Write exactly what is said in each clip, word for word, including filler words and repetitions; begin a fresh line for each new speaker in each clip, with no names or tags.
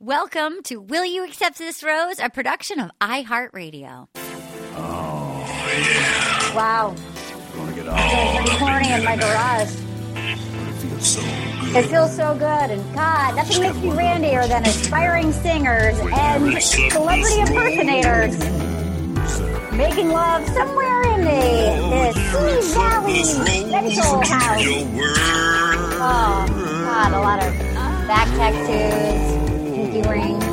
Welcome to Will You Accept This Rose, a production of iHeartRadio.
Oh, yeah.
Wow.
Gonna get
I'm recording in my garage.
It feels so good.
It feels so good. And God, nothing makes me randier than aspiring singers and celebrity impersonators making love somewhere in the, the Sea Valley Mental House. Oh, God, a lot of back tattoos, pinky rings,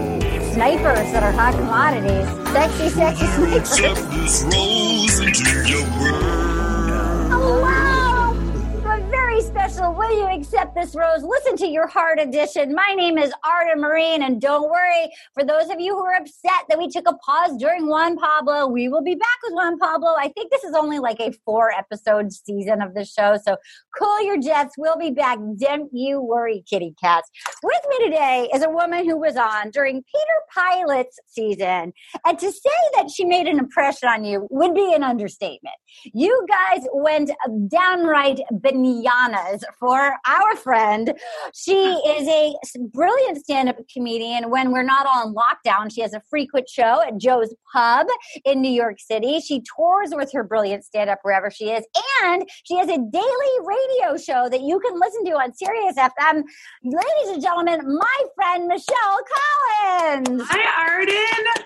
snipers that are hot commodities. Sexy, sexy snipers.
Accept this rose into your world.
Hello! A very special Will You Accept This Rose? Listen to Your Heart edition. My name is Arda Marine, and don't worry, for those of you who are upset that we took a pause during Juan Pablo, we will be back with Juan Pablo. I think this is only like a four-episode season of the show, so cool your jets. We'll be back. Don't you worry, kitty cats. With me today is a woman who was on during Peter Pilot's season, and to say that she made an impression on you would be an understatement. You guys went downright bananas for our friend. She is a brilliant stand-up comedian. When we're not on lockdown, she has a frequent show at Joe's Pub in New York City. She tours with her brilliant stand-up wherever she is, and she has a daily radio show that you can listen to on Sirius F M. Ladies and gentlemen, my friend Michelle Collins.
Hi, Arden.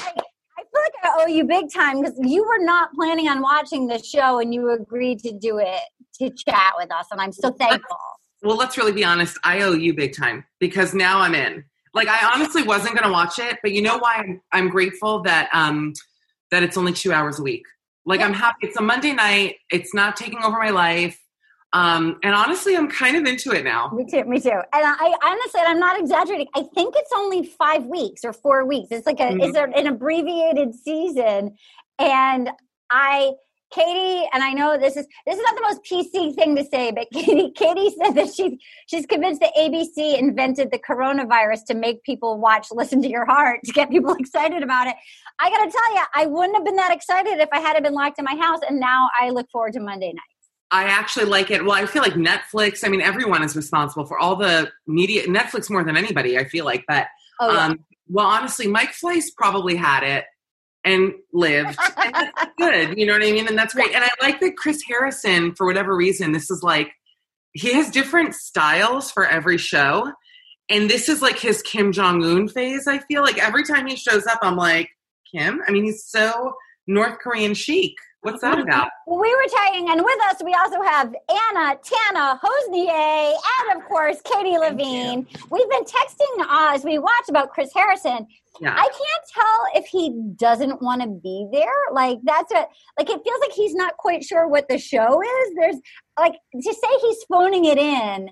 I feel like I owe you big time because you were not planning on watching this show and you agreed to do it to chat with us, and I'm so thankful.
Well, let's really be honest. I owe you big time because now I'm in. Like, I honestly wasn't going to watch it, but you know why I'm, I'm grateful that um that it's only two hours a week. Like, I'm happy. It's a Monday night. It's not taking over my life. Um, and honestly, I'm kind of into it now.
Me too, me too. And I honestly, I'm not exaggerating. I think it's only five weeks or four weeks. It's like a, mm-hmm. it's a, an abbreviated season. And I, Katie, and I know this is, this is not the most P C thing to say, but Katie, Katie said that she, she's convinced that A B C invented the coronavirus to make people watch Listen to Your Heart, to get people excited about it. I got to tell you, I wouldn't have been that excited if I hadn't been locked in my house. And now I look forward to Monday night.
I actually like it. Well, I feel like Netflix, I mean, everyone is responsible for all the media, Netflix more than anybody, I feel like. But,
oh, yeah.
um, well, honestly, Mike Fleiss probably had it and lived. And that's good, you know what I mean? And that's great. And I like that Chris Harrison, for whatever reason, this is like, he has different styles for every show. And this is like his Kim Jong-un phase, I feel. Like every time he shows up, I'm like, Kim? I mean, he's so North Korean chic. What's that about?
We were talking, and with us, we also have Anna, Tana, Hosnier, and of course, Katie Levine. We've been texting uh, as we watch about Chris Harrison.
Yeah.
I can't tell if he doesn't want to be there. Like, that's what, like, it feels like he's not quite sure what the show is. There's, like, to say he's phoning it in,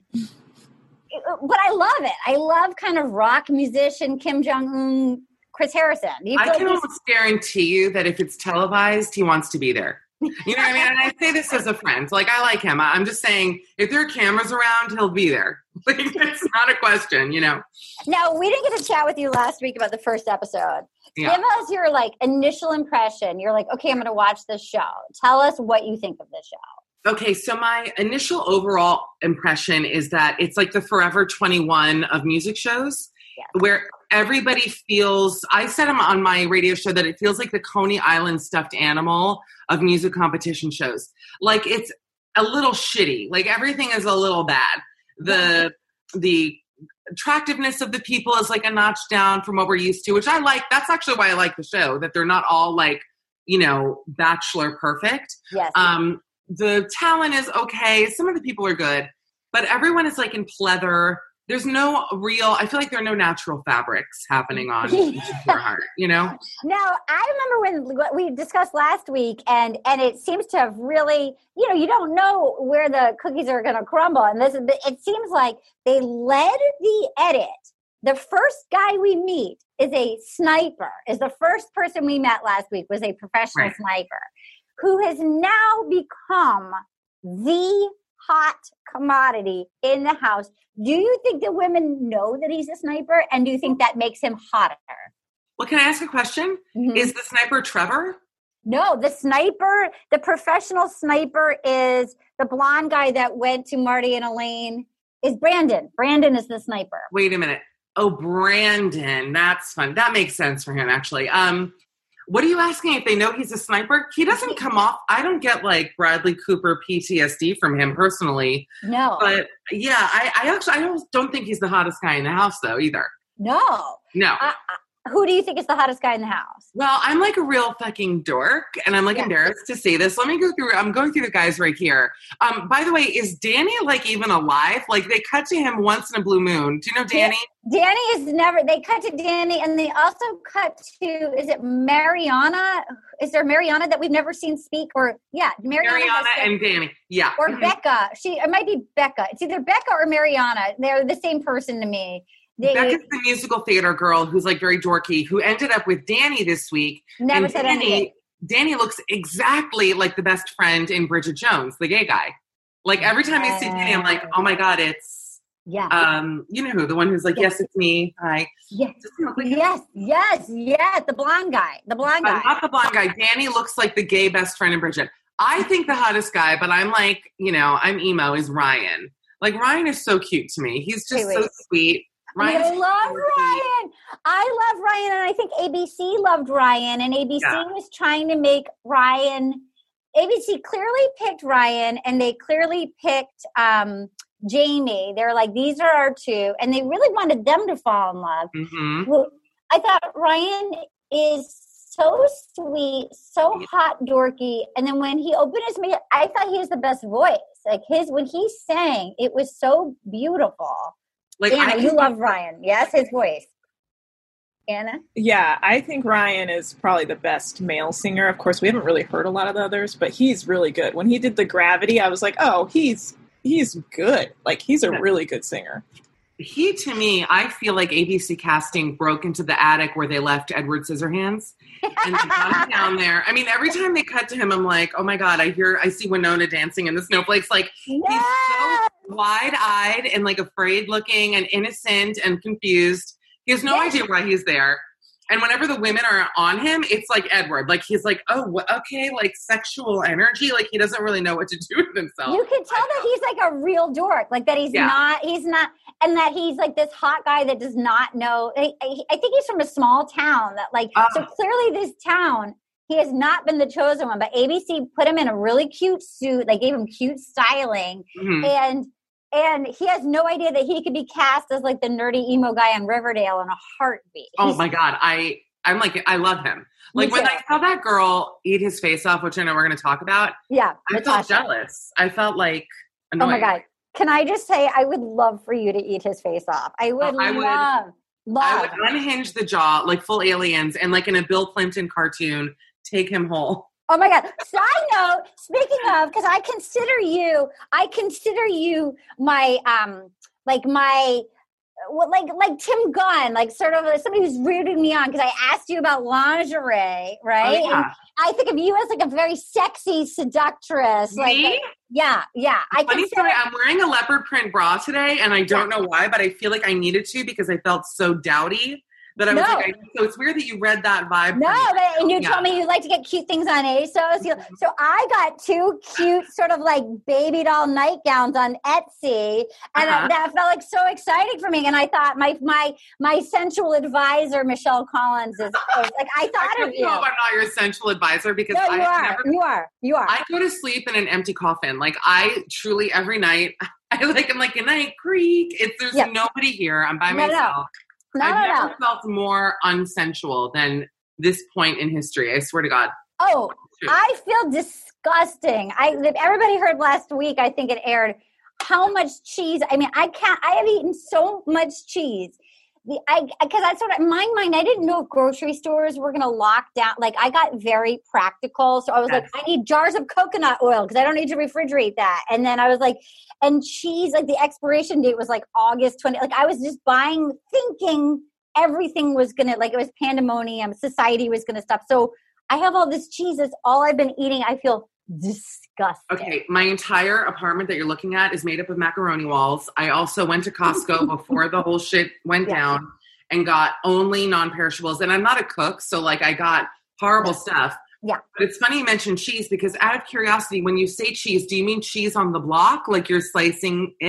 but I love it. I love kind of rock musician Kim Jong-un Chris Harrison.
I can almost guarantee you that if it's televised, he wants to be there. You know what I mean? And I say this as a friend. Like, I like him. I'm just saying, if there are cameras around, he'll be there. Like, it's not a question, you know?
Now, we didn't get to chat with you last week about the first episode.
Yeah.
Give us your, like, initial impression. You're like, okay, I'm going to watch this show. Tell us what you think of this show.
Okay, so my initial overall impression is that it's like the Forever twenty-one of music shows. Yeah. Where everybody feels, I said on my radio show that it feels like the Coney Island stuffed animal of music competition shows. Like, it's a little shitty. Like, everything is a little bad. The the attractiveness of the people is like a notch down from what we're used to, which I like. That's actually why I like the show, that they're not all like, you know, Bachelor perfect.
Yes.
Um, the talent is okay. Some of the people are good, but everyone is like in pleather. There's no real, I feel like there are no natural fabrics happening on Your Heart, you know?
Now, I remember when what we discussed last week, and, and it seems to have really, you know, you don't know where the cookies are going to crumble. And this, it seems like they led the edit. The first guy we meet is a sniper, is the first person we met last week was a professional
right.
sniper who has now become the hot commodity in the house. Do you think the women know that he's a sniper? And do you think that makes him hotter?
Well, can I ask a question? Mm-hmm. Is the sniper Trevor?
No, the sniper, the professional sniper is the blonde guy that went to Marty and Elaine is Brandon. Brandon is the sniper.
Wait a minute. Oh, Brandon. That's fun. That makes sense for him, actually. Um, what are you asking if they know he's a sniper? He doesn't come off. I don't get like Bradley Cooper P T S D from him personally.
No.
But yeah, I, I actually I don't, don't think he's the hottest guy in the house though either.
No.
No.
I, I, who do you think is the hottest guy in the house?
Well, I'm like a real fucking dork, and I'm like yeah. embarrassed to say this. Let me go through. I'm going through the guys right here. Um, by the way, is Danny like even alive? Like they cut to him once in a blue moon. Do you know Danny?
Danny is never. They cut to Danny, and they also cut to. Is it Mariana? Is there Mariana that we've never seen speak? Or yeah, Mariana,
Mariana and Danny. Yeah,
or mm-hmm. Becca. She it might be Becca. It's either Becca or Mariana. They're the same person to me. They,
Becca's the musical theater girl who's like very dorky, who ended up with Danny this week.
Never
and
said
Danny,
anything.
Danny looks exactly like the best friend in Bridget Jones, the gay guy. Like every time I see Danny, I'm like, oh my God, it's,
yeah.
um, you know who, the one who's like, yes, yes it's me. Hi.
Yes.
Like
yes, yes, yes, the blonde guy, the blonde guy.
Uh, not the blonde guy. Danny looks like the gay best friend in Bridget. I think the hottest guy, but I'm like, you know, I'm emo, is Ryan. Like Ryan is so cute to me. He's just wait, wait. so sweet.
Ryan's I love Ryan. I love Ryan, and I think A B C loved Ryan, and A B C yeah. was trying to make Ryan. A B C clearly picked Ryan, and they clearly picked um, Jamie. They're like, these are our two, and they really wanted them to fall in love.
Mm-hmm.
Well, I thought Ryan is so sweet, so hot, dorky, and then when he opened his mouth, I thought he was the best voice. Like his when he sang, it was so beautiful. Like Anna, I you love Ryan. Yes, his voice. Anna?
Yeah, I think Ryan is probably the best male singer. Of course, we haven't really heard a lot of the others, but he's really good. When he did the Gravity, I was like, oh, he's he's good. Like, he's a really good singer.
He, to me, I feel like A B C casting broke into the attic where they left Edward Scissorhands. And they got him down there. I mean, every time they cut to him, I'm like, oh my God, I hear, I see Winona dancing in the snowflakes. Like,
yes!
he's so wide-eyed and like afraid looking and innocent and confused. He has no yes. idea why he's there. And whenever the women are on him, it's like Edward. Like, he's like, oh, okay, like sexual energy. Like, he doesn't really know what to do with himself.
You can tell that he's like a real dork. Like, that he's yeah. not, he's not, and that he's like this hot guy that does not know. I, I think he's from a small town that like, uh, so clearly this town, he has not been the chosen one. But A B C put him in a really cute suit. They gave him cute styling. Mm-hmm. And And he has no idea that he could be cast as like the nerdy emo guy on Riverdale in a heartbeat.
Oh my God. I, I'm like, I love him. Like when I saw that girl eat his face off, which I know we're going to talk about.
Yeah.
I
Natasha.
felt jealous. I felt like annoyed.
Oh my God. Can I just say, I would love for you to eat his face off. I would, oh, I would love, love.
I would unhinge the jaw like full aliens and like in a Bill Clinton cartoon, take him whole.
Oh my God. Side note, speaking of, because I consider you, I consider you my, um, like my, well, like, like Tim Gunn, like sort of like somebody who's rooted me on because I asked you about lingerie, right?
Oh, yeah.
And I think of you as like a very sexy seductress.
Me?
Like, like, yeah, yeah. I
Funny
consider-
story, I'm wearing a leopard print bra today and I don't know why, but I feel like I needed to because I felt so dowdy. That I was
no.
like, I, so it's weird that you read that vibe.
No, but, and you
yeah.
told me you like to get cute things on ASOS. You, so I got two cute sort of like baby doll nightgowns on Etsy. And
uh-huh.
I, that felt like so exciting for me. And I thought my my my sensual advisor, Michelle Collins, is, is like, I thought
I
of you.
I know I'm not your sensual advisor because
no, you
I
are.
never,
you are. You are.
I go to sleep in an empty coffin. Like I truly every night, I like, I'm like, good night, creak. It's, there's yep. nobody here. I'm by
no,
myself.
No. No,
I've
no,
never
no.
felt more unsensual than this point in history. I swear to God.
Oh, I feel disgusting. I everybody heard last week, I think it aired, how much cheese. I mean, I can't, I have eaten so much cheese. The, I, because that's what, in my mind, I didn't know if grocery stores were going to lock down. Like, I got very practical. So I was yes. like, I need jars of coconut oil because I don't need to refrigerate that. And then I was like, and cheese, like the expiration date was like August twentieth. Like, I was just buying, thinking everything was going to, like, it was pandemonium. Society was going to stop. So I have all this cheese. That's all I've been eating. I feel disgusting.
Okay, my entire apartment that you're looking at is made up of macaroni walls. I also went to Costco before the whole shit went yeah. down and got only non-perishables. And I'm not a cook, so like I got horrible
yeah.
stuff.
Yeah.
But it's funny you mentioned cheese because out of curiosity, when you say cheese, do you mean cheese on the block? Like you're slicing it?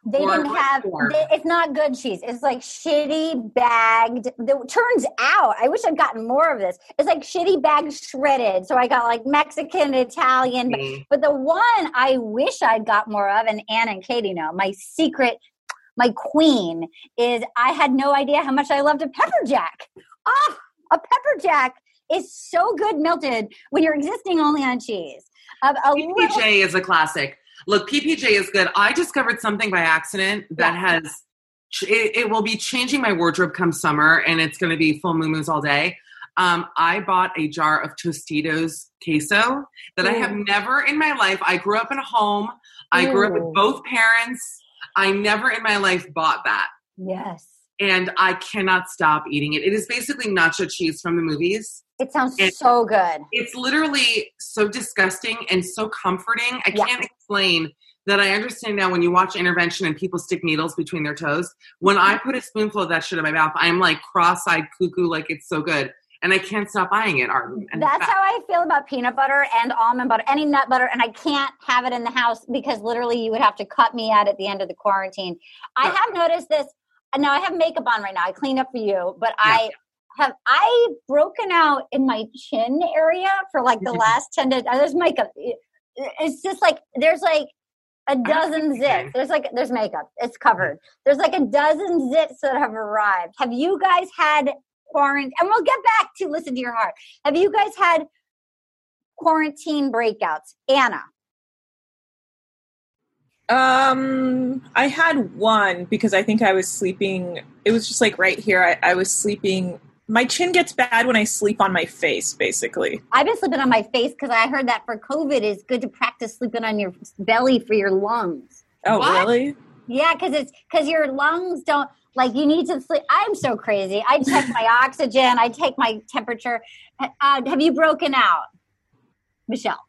They
Or
didn't
what
have,
for?
they, it's not good cheese. It's like shitty bagged. The, turns out, I wish I'd gotten more of this. It's like shitty bagged shredded. So I got like Mexican, Italian. But,
Mm.
but the one I wish I'd got more of, and Anna and Katie know, my secret, my queen, is I had no idea how much I loved a pepper jack. Oh, a pepper jack is so good melted when you're existing only on cheese. A, a
P P
little-
J is a classic. Look, P P J is good. I discovered something by accident that
Yeah.
has, it, it will be changing my wardrobe come summer, and it's going to be full moo-moos all day. Um, I bought a jar of Tostitos queso that I have
Ooh.
never in my life. I grew up in a home. I grew up
Ooh.
with both parents. I never in my life bought that.
Yes.
And I cannot stop eating it. It is basically nacho cheese from the movies.
It sounds
And-
so good.
It's literally so disgusting and so comforting. I
Yeah.
can't explain that. I understand now when you watch Intervention and people stick needles between their toes. When I put a spoonful of that shit in my mouth, I'm like cross-eyed cuckoo, like it's so good. And I can't stop buying it, Arden. And
That's how I feel about peanut butter and almond butter, any nut butter, and I can't have it in the house because literally you would have to cut me out at the end of the quarantine. I
Yeah.
have noticed this. Now I have makeup on right now. I cleaned up for you, but
Yeah.
I have I broken out in my chin area for like the
Mhm.
last ten days. There's makeup. It- It's just like there's like a dozen
think okay.
zits. There's like there's makeup. It's covered. There's like a dozen zits that have arrived. Have you guys had quarantine? And we'll get back to listen to your heart. Have you guys had quarantine breakouts? Anna.
Um, I had one because I think I was sleeping. It was just like right here. I, I was sleeping. My chin gets bad when I sleep on my face, basically.
I've been sleeping on my face because I heard that for COVID it's good to practice sleeping on your belly for your lungs.
Oh,
What?
really?
Yeah, because it's because your lungs don't like you need to sleep. I'm so crazy. I check my oxygen. I take my temperature. Uh, have you broken out, Michelle?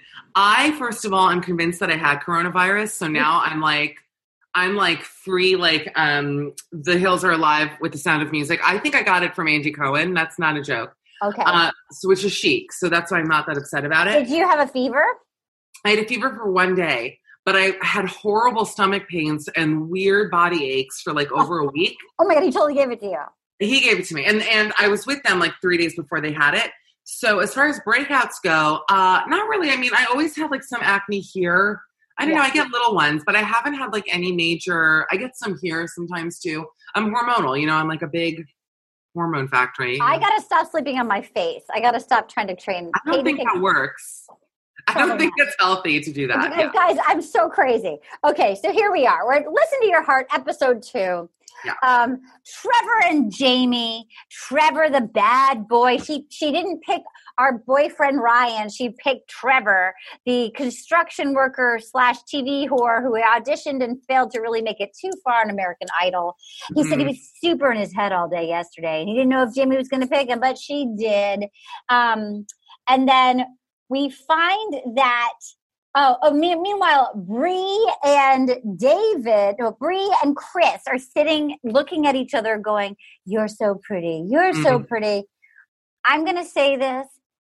I, first of all, I'm convinced that I had coronavirus. So now I'm like, I'm like free, like um, The Hills Are Alive with the Sound of Music. I think I got it from Andy Cohen. That's not a joke.
Okay.
Uh, so, which is chic. So that's why I'm not that upset about it.
Did you have a fever?
I had a fever for one day, but I had horrible stomach pains and weird body aches for like over a week.
Oh my god, he totally gave it to you.
He gave it to me. And and I was with them like three days before they had it. So as far as breakouts go, uh, not really. I mean, I always have like some acne here. I don't
Yeah.
know. I get little ones, but I haven't had like any major. I get some here sometimes too. I'm hormonal. You know, I'm like a big hormone factory.
I gotta stop sleeping on my face. I gotta stop trying to train.
I don't
Katie
think
can-
that works. I don't think it's healthy to do that.
Guys,
Yeah.
guys, I'm so crazy. Okay, so here we are. We're Listen to Your Heart, episode two.
Yeah.
Um, Trevor and Jamie. Trevor, the bad boy. She she didn't pick our boyfriend Ryan. She picked Trevor, the construction worker slash T V whore who auditioned and failed to really make it too far on American Idol. He said he
Mhm.
was super in his head all day yesterday. He didn't know if Jamie was going to pick him, but she did. Um, and then we find that, oh, oh me- meanwhile, Bree and David, no, Bree and Chris are sitting looking at each other going, you're so pretty. You're so
Mhm.
pretty. I'm going to say this.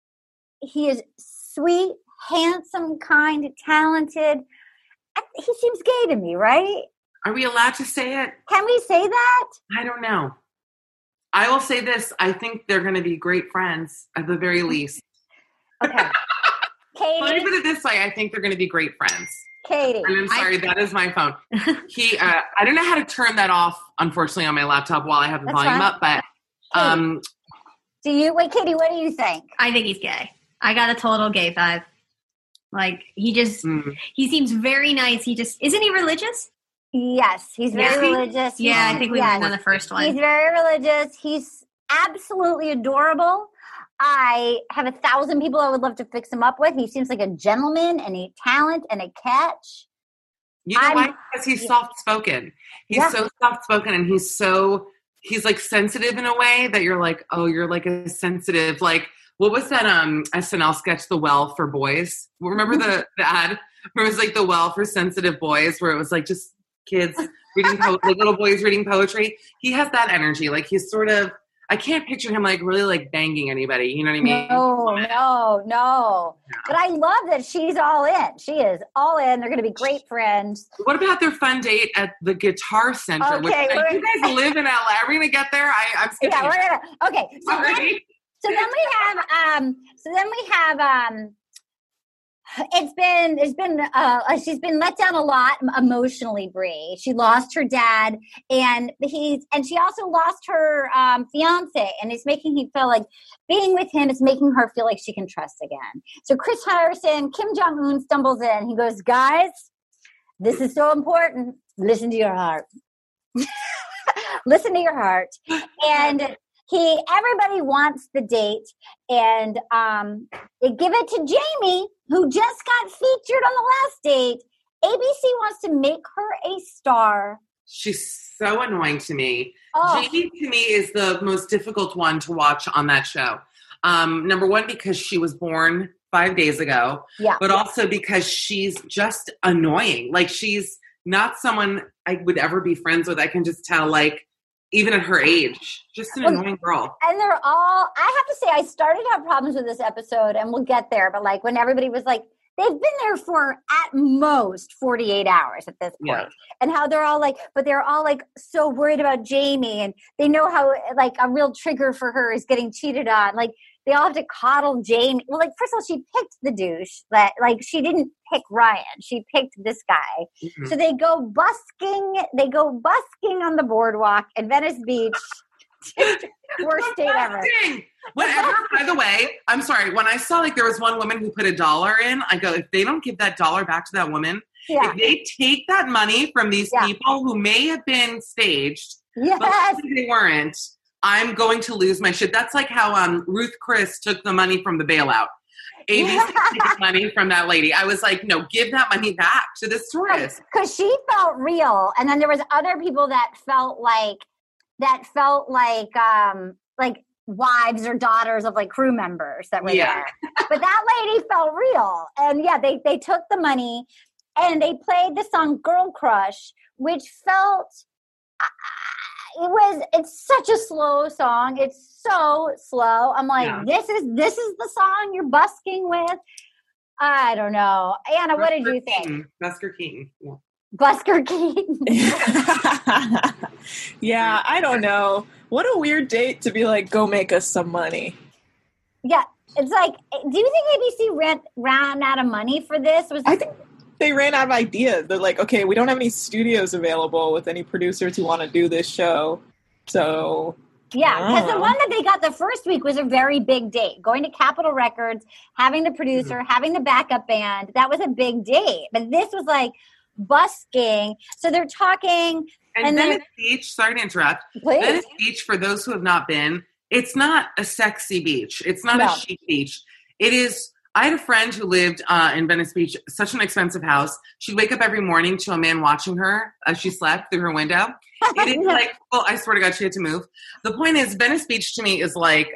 He is sweet, handsome, kind, talented. I- He seems gay to me, right?
Are we allowed to say it?
Can we say that?
I don't know. I will say this. I think they're going to be great friends at the very least.
Okay.
Let me
Katie,
put it this way. I think they're going to be great friends.
Katie.
And I'm sorry, that is my phone. He, uh, I don't know how to turn that off, unfortunately, on my laptop while I have the
That's
volume
fine.
up. But um,
Do you, wait, Katie, what do you think?
I think he's gay. I got a total gay vibe. Like, he just,
mm,
he seems very nice. He just, isn't he religious?
Yes, he's very
Is he?
religious.
Yeah,
He's-
I think we
yes.
learned on the first one.
He's very religious. He's absolutely adorable. I have a thousand people I would love to fix him up with. He seems like a gentleman and a talent and a catch.
you know
I'm-
why? Because he's
yeah.
soft spoken. He's
Yeah.
so soft spoken, and he's so he's like sensitive in a way that you're like, oh, you're like a sensitive. Like, what was that um S N L sketch, The Well for Boys? Remember the, the ad where it was like The Well for Sensitive Boys, where it was like just kids reading po- like little boys reading poetry. He has that energy. Like he's sort of. I can't picture him like really like banging anybody. You know what I mean?
No, no, no.
Yeah.
But I love that she's all in. She is all in. They're going to be great friends.
What about their fun date at the Guitar Center?
Okay,
which, like,
we're-
you guys live in L A. Are we going to get there? I, I'm skipping.
Yeah, we're gonna. Okay, so then,
Sorry.
so then we have. Um. So then we have. Um. It's been. It's been. Uh. She's been let down a lot emotionally. Brie. She lost her dad, and he's. And she also lost her um, fiance, and it's making him feel like being with him is making her feel like she can trust again. So Chris Harrison, Kim Jong Un stumbles in. He goes, "Guys, this is so important. Listen to your heart. Listen to your heart." And he, everybody wants the date, and um, they give it to Jamie, who just got featured on the last date. A B C wants to make her a star.
She's so annoying to me.
Oh.
Jamie, to me, is the most difficult one to watch on that show. Um, number one, because she was born five days ago,
Yeah.
but also because she's just annoying. Like, she's not someone I would ever be friends with. I can just tell, like, even at her age, just an
Well,
annoying girl.
And they're all, I have to say, I started to have problems with this episode, and we'll get there, but like when everybody was like, they've been there for at most forty-eight hours at this point.
Yeah.
And how they're all like, but they're all like so worried about Jamie, and they know how like a real trigger for her is getting cheated on. Like they all have to coddle Jamie. Well, like first of all, she picked the douche that like she didn't pick Ryan. She picked this guy.
Mm-hmm.
So they go busking, they go busking on the boardwalk in Venice Beach. Worst date ever.
Whatever, by the way, I'm sorry. When I saw like there was one woman who put a dollar in, I go, if they don't give that dollar back to that woman,
Yeah.
if they take that money from these
Yeah.
people who may have been staged,
Yes.
but they weren't, I'm going to lose my shit. That's like how um, Ruth Chris took the money from the bailout. A B C took money from that lady. I was like, no, give that money back to this tourist.
Because she felt real, and then there was other people that felt like that felt like um like wives or daughters of like crew members that were
Yeah.
there. But that lady felt real, and yeah, they they took the money and they played the song "Girl Crush," which felt. Uh, it was. It's such a slow song. It's so slow. I'm like,
Yeah.
this is this is the song you're busking with. I don't know, Anna. What did you think?
Keaton. Busker Keaton. Yeah.
Busker Keaton.
Yeah, I don't know. What a weird date to be like, go make us some money.
Yeah, it's like, do you think A B C ran ran out of money for this? Was
I think they ran out of ideas. They're like, okay, we don't have any studios available with any producers who want to do this show. So,
yeah, because the
Oh.
one that they got the first week was a very big date. Going to Capitol Records, having the producer,
Mm-hmm.
having the backup band, that was a big date. But this was like busking. So they're talking.
And,
And then-
Venice Beach, sorry to interrupt.
Please.
Venice Beach, for those who have not been, it's not a sexy beach. It's not
No.
a chic beach. It is. I had a friend who lived uh, in Venice Beach, such an expensive house. She'd wake up every morning to a man watching her as she slept through her window. It is like, well, I swear to God, she had to move. The point is, Venice Beach to me is like,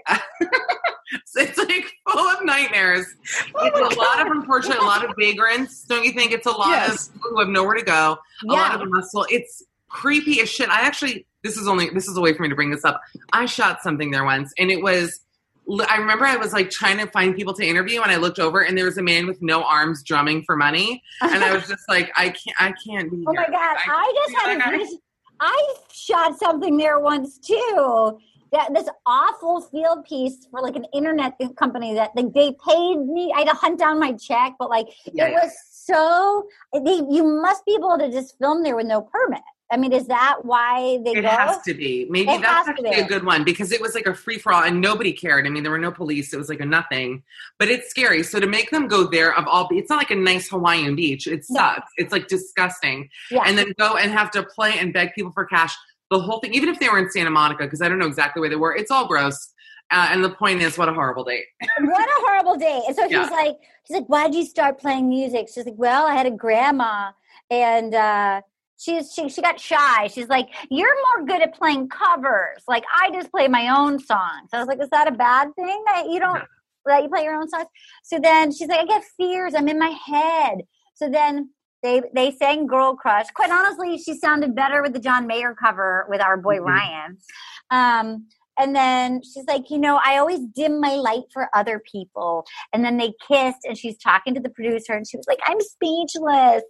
it's like full of nightmares.
Oh
It's
my
a lot of, unfortunately, a lot of vagrants. Don't you think? It's a lot
Yes.
of people who have nowhere to go. A lot
Yeah.
of muscle. It's creepy as shit. I actually, this is only, this is a way for me to bring this up. I shot something there once, and it was, I remember I was like trying to find people to interview, and I looked over, and there was a man with no arms drumming for money, and I was just like, I can't, I can't be.
Oh my
here.
God, I just had
like,
a vision. I shot something there once too. That this awful field piece for like an internet company that like they paid me. I had to hunt down my check, but like
Yeah,
it
yeah.
was so. They, you must be able to just film there with no permit. I mean, is that why they
It
go?
has to be. Maybe
It
that's
has to
actually
be.
a good one, because it was like a free for all and nobody cared. I mean, there were no police. It was like a nothing. But it's scary. So to make them go there, of all, it's not like a nice Hawaiian beach. It
No.
sucks. It's like disgusting.
Yeah.
And then go and have to play and beg people for cash. The whole thing, even if they were in Santa Monica, because I don't know exactly where they were, it's all gross. Uh, and the point is, what a horrible date.
What a horrible day. And so
Yeah.
he's like, he's like, why did you start playing music? She's like, well, I had a grandma, and uh, she's she she got shy. She's like, you're more good at playing covers. Like I just play my own songs. I was like, is that a bad thing that you don't
No.
that you play your own songs? So then she's like, I get fears. I'm in my head. So then they they sang Girl Crush. Quite honestly, she sounded better with the John Mayer cover with our boy
Mhm.
Ryan. Um, And then she's like, you know, I always dim my light for other people. And then they kissed and she's talking to the producer and she was like, I'm speechless.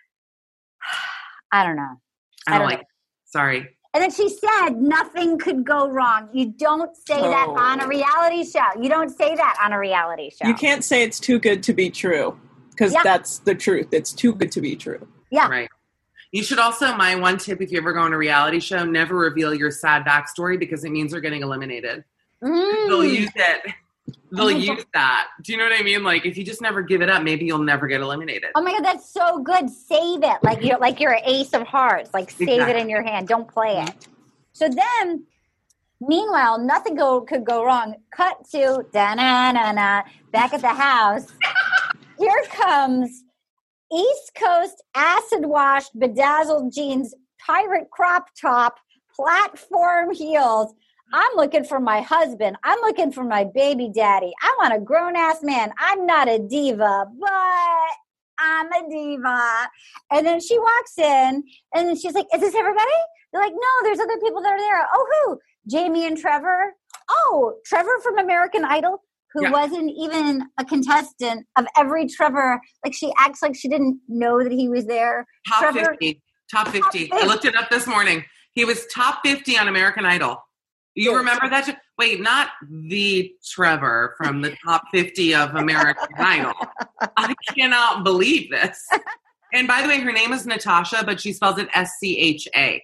I don't know.
I don't, I don't like
know.
it. Sorry.
And then she said nothing could go wrong. You don't say oh. that on a reality show. You don't say that on a reality show.
You can't say it's too good to be true because yeah. that's the truth. It's too good to be true.
Yeah.
Right. You should also, my one tip, if you ever go on a reality show, never reveal your sad backstory because it means they're getting eliminated. Mm. They'll use it. They'll use that. Do you know what I mean? Like, if you just never give it up, maybe you'll never get eliminated.
Oh my God, that's so good. Save it. Like you're like you're an ace of hearts. Like save exactly. it in your hand. Don't play it. So then, meanwhile, nothing go could go wrong. Cut to da-na-na-na, back at the house. Here comes East Coast acid-washed, bedazzled jeans, pirate crop top, platform heels. I'm looking for my husband. I'm looking for my baby daddy. I want a grown-ass man. I'm not a diva, but I'm a diva. And then she walks in, and then she's like, is this everybody? They're like, no, there's other people that are there. Oh, who? Jamie and Trevor. Oh, Trevor from American Idol, who yeah. wasn't even a contestant of every Trevor. Like, she acts like she didn't know that he was there.
Top
Trevor,
fifty. Top fifty. Top I looked it up this morning. He was top fifty on American Idol. You yes. remember that? Wait, not the Trevor from the top fifty of American Idol. I cannot believe this. And by the way, her name is Natasha, but she spells it S C H A.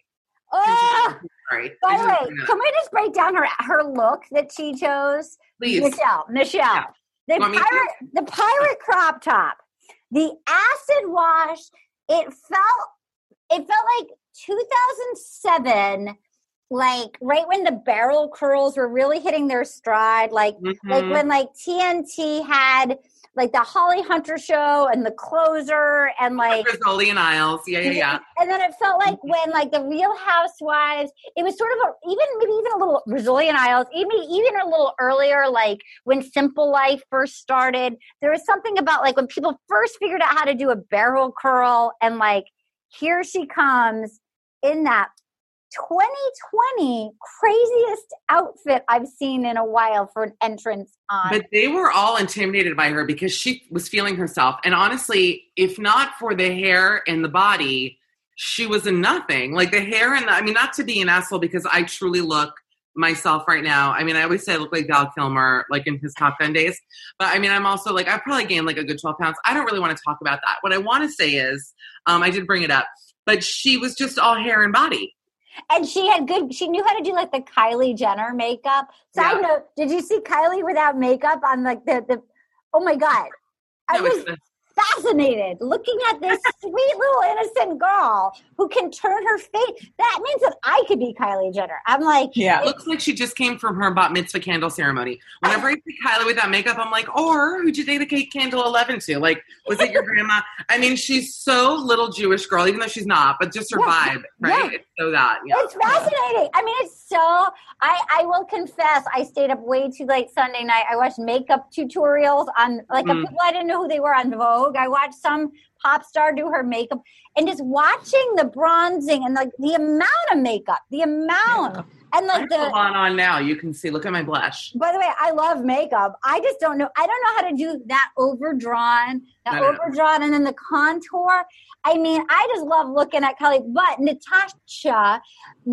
Oh,
sorry.
By the way, can we just break down her her look that she chose?
Please.
Michelle, Michelle. Yeah. The, pirate, the pirate crop top, the acid wash, it felt, it felt like two thousand seven, like right when the barrel curls were really hitting their stride, like mm-hmm. like when like T N T had like the Holly Hunter show and the closer and like
Rizzoli and Isles, yeah, yeah, yeah.
And then it felt like when like the Real Housewives, it was sort of a, even maybe even a little Rizzoli and Isles, even even a little earlier, like when Simple Life first started. There was something about like when people first figured out how to do a barrel curl, and like here she comes in that twenty twenty craziest outfit I've seen in a while for an entrance on.
But they were all intimidated by her because she was feeling herself. And honestly, if not for the hair and the body, she was a nothing. Like the hair and the, I mean, not to be an asshole because I truly look myself right now. I mean, I always say I look like Val Kilmer, like in his Top Gun days. But I mean, I'm also like, I probably gained like a good twelve pounds. I don't really want to talk about that. What I want to say is, um, I did bring it up, but she was just all hair and body.
And she had good, she knew how to do like the Kylie Jenner makeup. Side yeah. note, did you see Kylie without makeup on like the, the oh my God. I no, was fascinated looking at this sweet little innocent girl who can turn her face. That means that I could be Kylie Jenner. I'm like,
yeah, it looks like she just came from her bat mitzvah candle ceremony. Whenever I see Kylie without makeup, I'm like, or who'd you dedicate candle eleven to? Like, was it your grandma? I mean, she's so little Jewish girl, even though she's not, but just her yeah. vibe, right? Yeah. It's so that. Yeah.
It's fascinating. I mean, it's so, I, I will confess, I stayed up way too late Sunday night. I watched makeup tutorials on, like, mm. people I didn't know who they were on Vogue. I watched some pop star do her makeup, and just watching the bronzing and like the, the amount of makeup, the amount, yeah. and like the
on on now. You can see. Look at my blush.
By the way, I love makeup. I just don't know. I don't know how to do that overdrawn, that overdrawn, and then the contour. I mean, I just love looking at Kylie. But Natasha,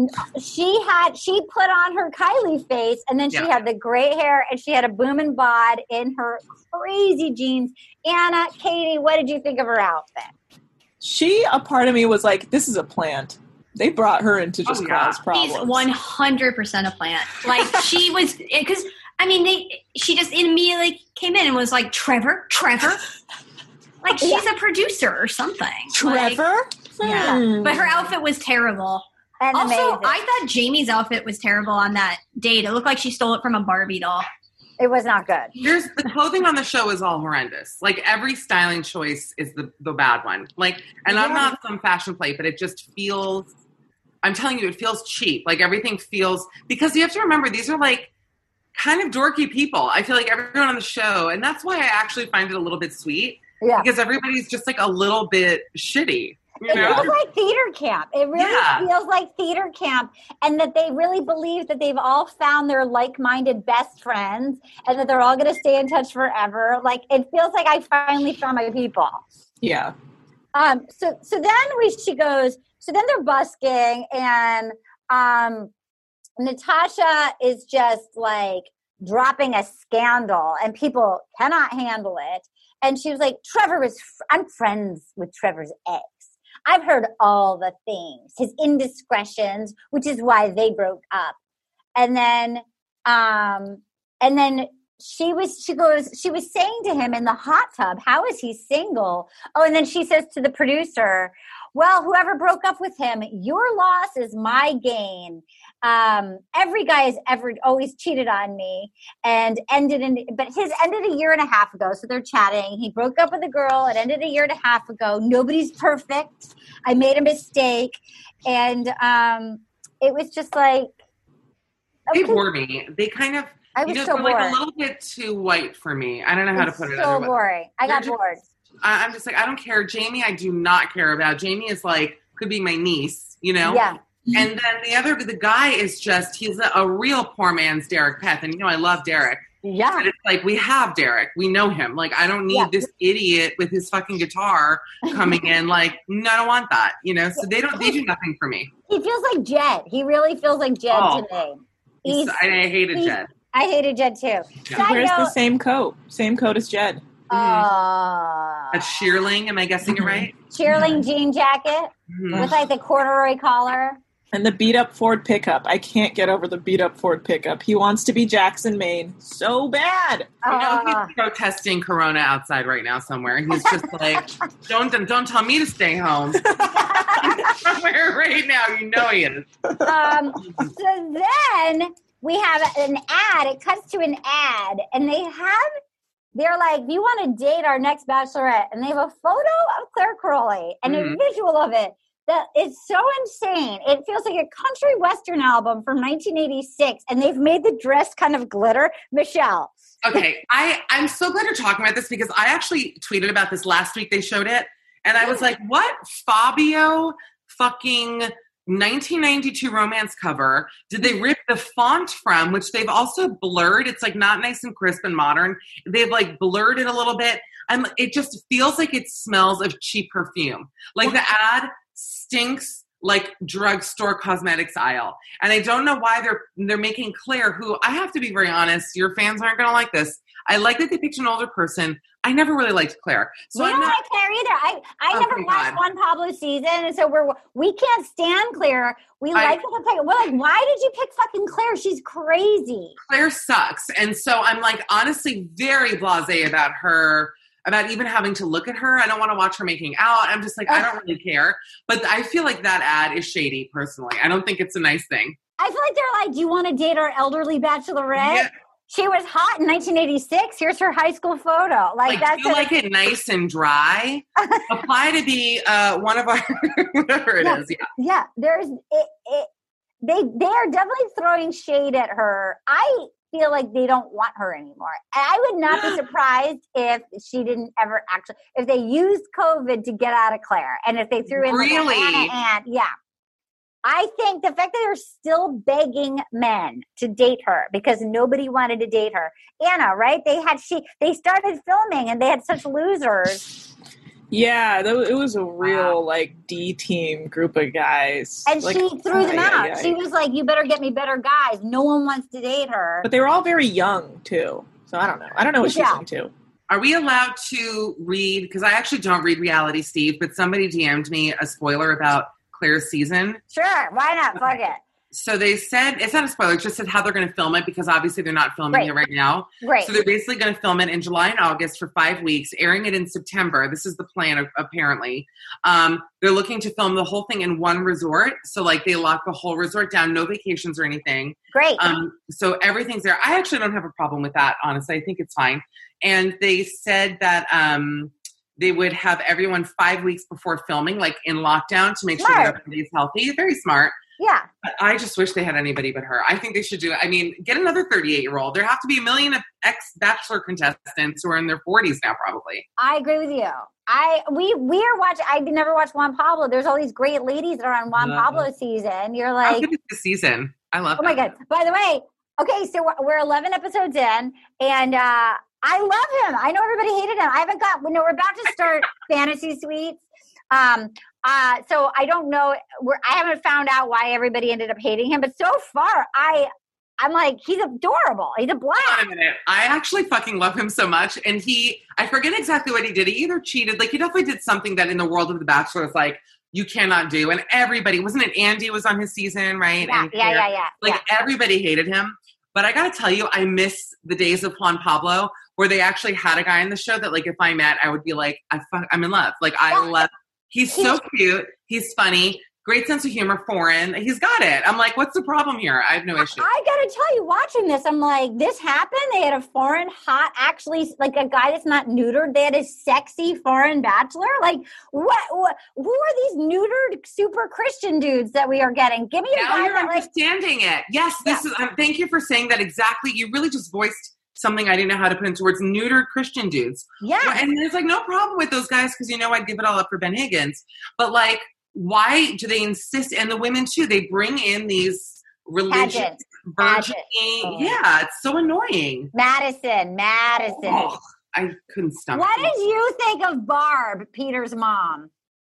she had she put on her Kylie face, and then she yeah. had the gray hair, and she had a booming bod in her crazy jeans. Anna, Katie, what did you think of her outfit?
She, a part of me was like, this is a plant. They brought her in to just oh, yeah. cause problems.
She's one hundred percent a plant. Like, she was, because, I mean, they. she just immediately came in and was like, Trevor? Trevor? Like, she's yeah. a producer or something.
Trevor?
Like, yeah. Hmm. But her outfit was terrible.
And
also,
amazing.
I thought Jamie's outfit was terrible on that date. It looked like she stole it from a Barbie doll.
It was not good.
There's the clothing on the show is all horrendous. Like every styling choice is the, the bad one. Like, and yeah. I'm not some fashion plate, but it just feels, I'm telling you, it feels cheap. Like everything feels, because you have to remember, these are like kind of dorky people. I feel like everyone on the show, and that's why I actually find it a little bit sweet.
Yeah.
Because everybody's just like a little bit shitty. You
It
know?
feels like theater camp. It really
Yeah.
feels like theater camp, and that they really believe that they've all found their like-minded best friends, and that they're all going to stay in touch forever. Like, it feels like I finally found my people.
Yeah.
Um. So so then we she goes. So then they're busking, and um, Natasha is just like dropping a scandal, and people cannot handle it. And she was like, Trevor is, fr- I'm friends with Trevor's ex. I've heard all the things, his indiscretions, which is why they broke up. And then, um, and then she was, she goes, she was saying to him in the hot tub, how is he single? Oh, and then she says to the producer, well, whoever broke up with him, your loss is my gain. Um, every guy has ever always cheated on me and ended in, but his ended a year and a half ago. So they're chatting. He broke up with a girl. It ended a year and a half ago. Nobody's perfect. I made a mistake. And, um, it was just like,
They
okay.
bore me. They kind of,
I
you
was
know,
so
they're like
bored.
a little bit too white for me. I don't know how to
It's
put it.
so
other way.
boring. I got
They're just-
bored.
I- I'm just like, I don't care. Jamie, I do not care about. Jamie is like, could be my niece, you know?
Yeah.
And then the other, the guy is just, he's a, a real poor man's Derek Peth. And, you know, I love Derek.
Yeah.
But it's like, we have Derek. We know him. Like, I don't need
Yeah.
this idiot with his fucking guitar coming in. Like, no, I don't want that, you know? So they don't, they do nothing for me.
He feels like Jed. He really feels like Jed
Oh.
to me.
He's,
He's,
I, I hated
he's-
Jed.
I hated Jed too.
Yeah.
Side
Wears the
note,
same coat. Same coat as Jed.
uh,
A shearling, am I guessing it right?
shearling jean jacket
Mhm.
with like the corduroy collar.
And the beat up Ford pickup. I can't get over the beat up Ford pickup. He wants to be Jackson Maine so bad.
You know,
Uh,
he's protesting Corona outside right now somewhere. He's just like, don't don't tell me to stay home. Somewhere right now, you know he is.
um, so then we have an ad. It cuts to an ad, and they have, they're like, you want to date our next bachelorette? And they have a photo of Claire Crowley and a
Mhm.
visual of it. That it's so insane. It feels like a country western album from nineteen eighty-six, and they've made the dress kind of glitter. Michelle.
Okay, I, I'm so glad you're talking about this because I actually tweeted about this last week. They showed it, and I was like, what Fabio fucking nineteen ninety-two romance cover did they rip the font from, which they've also blurred? It's like not nice and crisp and modern. They've like blurred it a little bit. And it just feels like it smells of cheap perfume. Like the ad stinks like drugstore cosmetics aisle. And I don't know why they're they're making Claire, who I have to be very honest, your fans aren't going to like this. I like that they picked an older person. I never really liked Claire. So
we
I'm
don't
not,
like Claire either. I, I
Oh,
never
thank
watched
God.
one Pablo season, and so we're we can't stand Claire. We
I-
like the pick. We're like, why did you pick fucking Claire? She's crazy.
Claire sucks. And so I'm like honestly very blasé about her, about even having to look at her. I don't want to watch her making out. I'm just like, I don't really care. But I feel like that ad is shady personally. I don't think it's a nice thing.
I feel like they're like, do you want to date our elderly bachelorette?
Yeah.
She was hot in nineteen eighty-six. Here's her high school photo. Like,
Like,
that's
do you
a-
like it nice and dry? Apply to be uh, one of our, whatever it
Yeah.
is. Yeah.
yeah. There's it, it. They they are definitely throwing shade at her. I feel like they don't want her anymore. And I would not be surprised if she didn't ever actually, if they used COVID to get out of Claire, and if they threw in like
Really?
a Hannah Ann, yeah. I think the fact that they're still begging men to date her because nobody wanted to date her. Anna, right? They had she they started filming and they had such losers.
Yeah, that, it was a real like D team group of guys.
And
Like,
she threw them
ay,
out.
ay, ay.
She was like, you better get me better guys. No one wants to date her.
But they were all very young too. So I don't know. I don't know what she's
Yeah.
into.
Are we allowed to read? Because I actually don't read reality, Steve, but somebody D M'd me a spoiler about Claire's season.
Sure, why not? Fuck it.
So they said, it's not a spoiler, it just said how they're going to film it because obviously they're not filming
Right.
it right now.
Great.
So they're basically going to film it in July and August for five weeks, airing it in September. This is the plan, apparently. Um, they're looking to film the whole thing in one resort. So, like, they lock the whole resort down, no vacations or anything.
Great.
Um, so everything's there. I actually don't have a problem with that, honestly. I think it's fine. And they said that um, they would have everyone five weeks before filming, like in lockdown, to make sure
Smart.
that everybody's healthy. Very smart.
Yeah.
But I just wish they had anybody but her. I think they should do it. I mean, get another thirty-eight-year-old. There have to be a million of ex-Bachelor contestants who are in their forties now, probably.
I agree with you. I we we are watching. I never watched Juan Pablo. There's all these great ladies that are on Juan
Uh,
Pablo season. You're
How
like,
good is the season? I love
oh my
that.
God. By the way, okay, so we're- we're eleven episodes in, and uh, I love him. I know everybody hated him. I haven't got, you know, we're about to start Fantasy Suites. Um, uh, so I don't know, we're, I haven't found out why everybody ended up hating him, but so far, I, I'm like, he's adorable. He's a
Hold on
blast.
a minute. I actually fucking love him so much. And he, I forget exactly what he did. He either cheated, like he definitely did something that in the world of The Bachelor is like, you cannot do. And everybody, wasn't it Andy was on his season, right?
Yeah,
and
yeah, yeah, yeah.
Like
yeah.
everybody hated him. But I got to tell you, I miss the days of Juan Pablo where they actually had a guy in the show that like if I met, I would be like, I fuck, I'm in love. Like I
Yeah.
love, he's so cute. He's funny. Great sense of humor, foreign. He's got it. I'm like, what's the problem here? I have no issue.
I gotta tell you, watching this, I'm like, this happened. They had a foreign, hot, actually, like a guy that's not neutered. They had a sexy foreign bachelor. Like, what? what who are these neutered, super Christian dudes that we are getting? Give me a
Now
guy
you're
that, like,
understanding it. Yes, this is. Um, thank you for saying that exactly. You really just voiced something I didn't know how to put into words. Neutered Christian dudes.
yeah.
Well, and there's like no problem with those guys because you know I'd give it all up for Ben Higgins. But like, why do they insist? And the women too. They bring in these religious
Pageant.
virgin.
Pageant.
Yeah, it's so annoying.
Madison, Madison.
Oh, I couldn't stomach
What
it.
did you think of Barb, Peter's mom,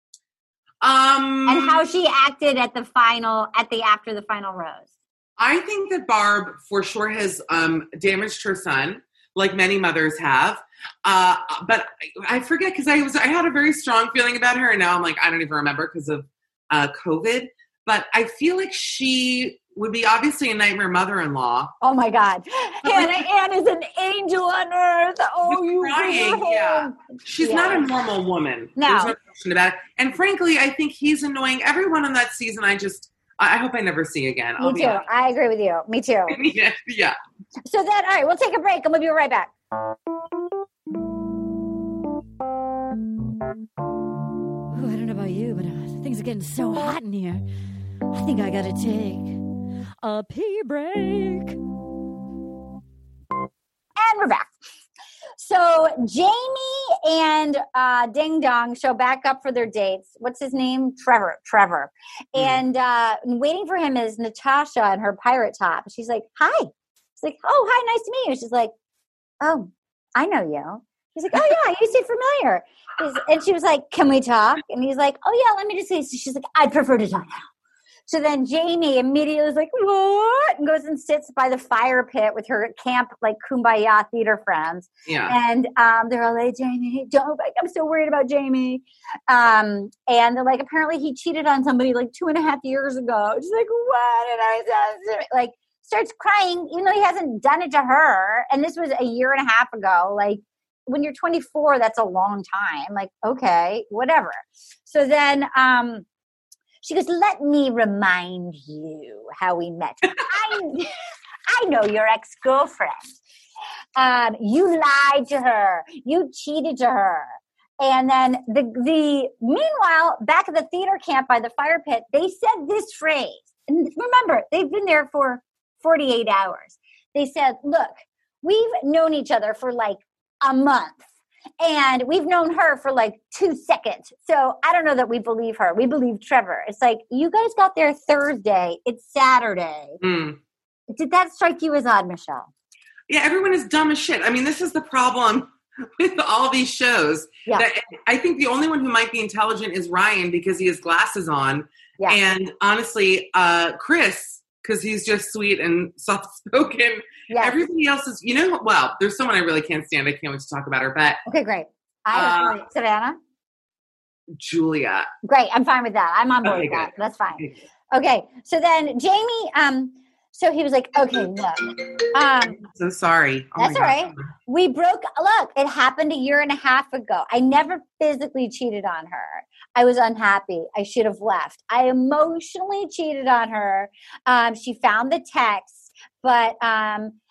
Um,
and how she acted at the final, at the after the final rose?
I think that Barb for sure has um, damaged her son, like many mothers have. Uh, but I forget because I was I had a very strong feeling about her, and now I'm like I don't even remember because of uh, COVID. But I feel like she would be obviously a nightmare mother-in-law.
Oh my God, Hannah Ann is an angel on earth. Oh,
The
you bring her
crying,
home.
yeah. She's
Yeah.
not a normal woman.
No.
There's no question about it. And frankly, I think he's annoying. Everyone on that season, I just I I hope I never see again. I'll
Me
be
too.
honest.
I agree with you. Me too.
yeah, yeah.
So then, all right, we'll take a break and we'll be right back.
Ooh, I don't know about you, but uh, things are getting so hot in here. I think I gotta take a pee break.
And we're back. So Jamie and uh, Ding Dong show back up for their dates. What's his name? Trevor. Trevor.
Mm-hmm.
And uh, waiting for him is Natasha in her pirate top. She's like, hi. She's like, oh, hi, nice to meet you. She's like, oh, I know you. He's like, oh, yeah, you seem familiar. He's, and she was like, can we talk? And he's like, oh, yeah, let me just say. So she's like, I'd prefer to talk now. So then Jamie immediately was like, what? And goes and sits by the fire pit with her camp, like, Kumbaya theater friends.
Yeah.
And um, they're all like, Jamie, don't, like, I'm so worried about Jamie. Um, and they're like, apparently he cheated on somebody like two and a half years ago. She's like, what did I say? Like, starts crying, even though he hasn't done it to her. And this was a year and a half ago. Like, when you're twenty-four, that's a long time. Like, okay, whatever. So then um, she goes, let me remind you how we met. I, I know your ex-girlfriend. Um, you lied to her. You cheated to her. And then the the meanwhile, back at the theater camp by the fire pit, they said this phrase. And remember, they've been there for forty-eight hours. They said, look, we've known each other for like a month. And we've known her for like two seconds. So I don't know that we believe her. We believe Trevor. It's like, you guys got there Thursday. It's Saturday.
Mm.
Did that strike you as odd, Michelle?
Yeah, everyone is dumb as shit. I mean, this is the problem with all these shows.
Yeah.
That I think the only one who might be intelligent is Ryan because he has glasses on.
Yeah.
And honestly, uh, Chris, because he's just sweet and soft-spoken.
Yes.
Everybody else is, you know, well, there's someone I really can't stand. I can't wait to talk about her. But
Okay, great. I
Uh,
Savannah?
Julia.
Great. I'm fine with that. I'm on board
Okay,
with that.
good.
That's fine. Okay. So then Jamie, um, so he was like, okay, look, um,
I'm so sorry. Oh
That's
my
all
God.
right. we broke, look, it happened a year and a half ago. I never physically cheated on her. I was unhappy. I should have left. I emotionally cheated on her. Um, she found the text, but, um,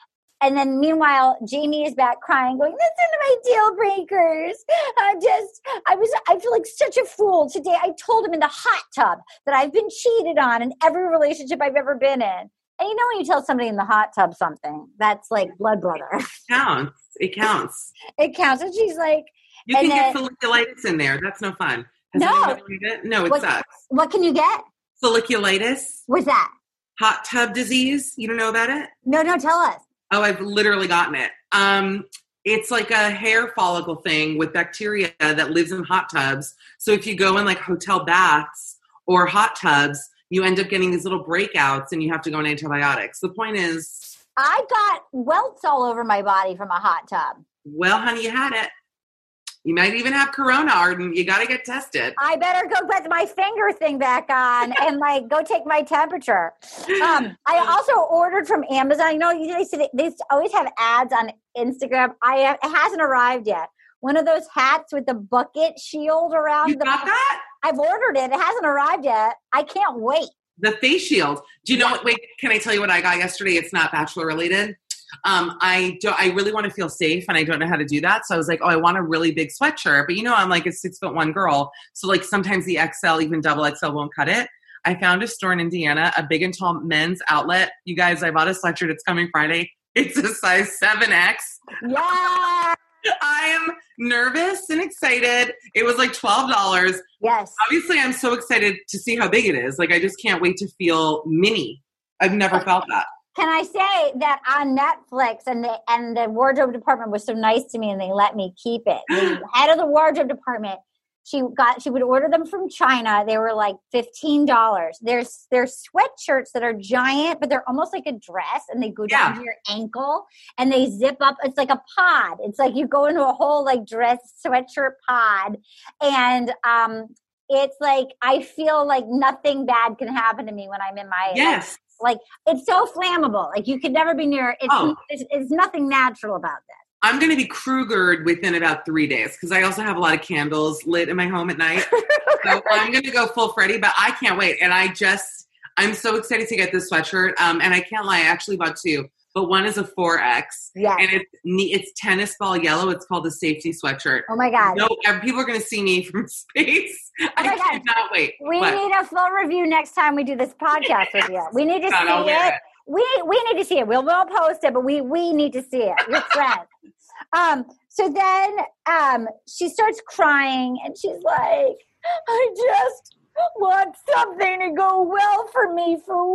And then meanwhile, Jamie is back crying, going, "That's one of my deal breakers. I just, I was, I feel like such a fool today. I told him in the hot tub that I've been cheated on in every relationship I've ever been in." And you know when you tell somebody in the hot tub something, that's like blood brother.
It counts. It counts.
It counts. And she's like,
you
and
can
then,
get folliculitis in there. That's no fun. Has
no.
anybody tried it? No, it
what,
sucks.
What can you get?
Folliculitis.
What's that?
Hot tub disease. You don't know about it?
No, no, tell us.
Oh, I've literally gotten it. Um, it's like a hair follicle thing with bacteria that lives in hot tubs. So if you go in like hotel baths or hot tubs, you end up getting these little breakouts and you have to go on antibiotics. The point is,
I got welts all over my body from a hot tub.
Well, honey, you had it. You might even have corona, Arden. You got to get tested.
I better go put my finger thing back on and like go take my temperature. Um, I also ordered from Amazon. You know, they say they always have ads on Instagram. I have, it hasn't arrived yet. One of those hats with the bucket shield around.
You
the,
got that?
I've ordered it. It hasn't arrived yet. I can't wait.
The face shield. Do you know what? Wait, can I tell you what I got yesterday? It's not Bachelor related. Um, I don't, I really want to feel safe and I don't know how to do that. So I was like, oh, I want a really big sweatshirt, but you know, I'm like a six foot one girl. So like sometimes the X L, even double X L won't cut it. I found a store in Indiana, a big and tall men's outlet. You guys, I bought a sweatshirt. It's coming Friday. It's a size seven X.
Yeah.
I'm nervous and excited. It was like twelve dollars.
Yes.
Obviously I'm so excited to see how big it is. Like I just can't wait to feel mini. I've never felt that.
Can I say that on Netflix and the and the wardrobe department was so nice to me and they let me keep it. The head of the wardrobe department, she got she would order them from China. They were like fifteen dollars. There's there's sweatshirts that are giant, but they're almost like a dress and they go down
Yeah.
to your ankle and they zip up. It's like a pod. It's like you go into a whole like dress sweatshirt pod. And um it's like I feel like nothing bad can happen to me when I'm in my
Yes.
Like, it's so flammable. Like, you could never be near it. It's,
Oh.
it's, it's nothing natural about that.
I'm going to be Krugered within about three days because I also have a lot of candles lit in my home at night. So I'm going to go full Freddy, but I can't wait. And I just, I'm so excited to get this sweatshirt. Um, and I can't lie, I actually bought two, but one is a four X.
Yes.
And it's ne- it's tennis ball yellow. It's called the safety sweatshirt.
Oh, my God.
No, people are going to see me from space. I
my God.
cannot wait.
We
What?
need a full review next time we do this podcast with you. We need to
God, I'll
see
wear
it.
it.
We we need to see it. We'll, we'll post it, but we, we need to see it. Your friend. um. So then um, she starts crying, and she's like, I just want something to go well for me for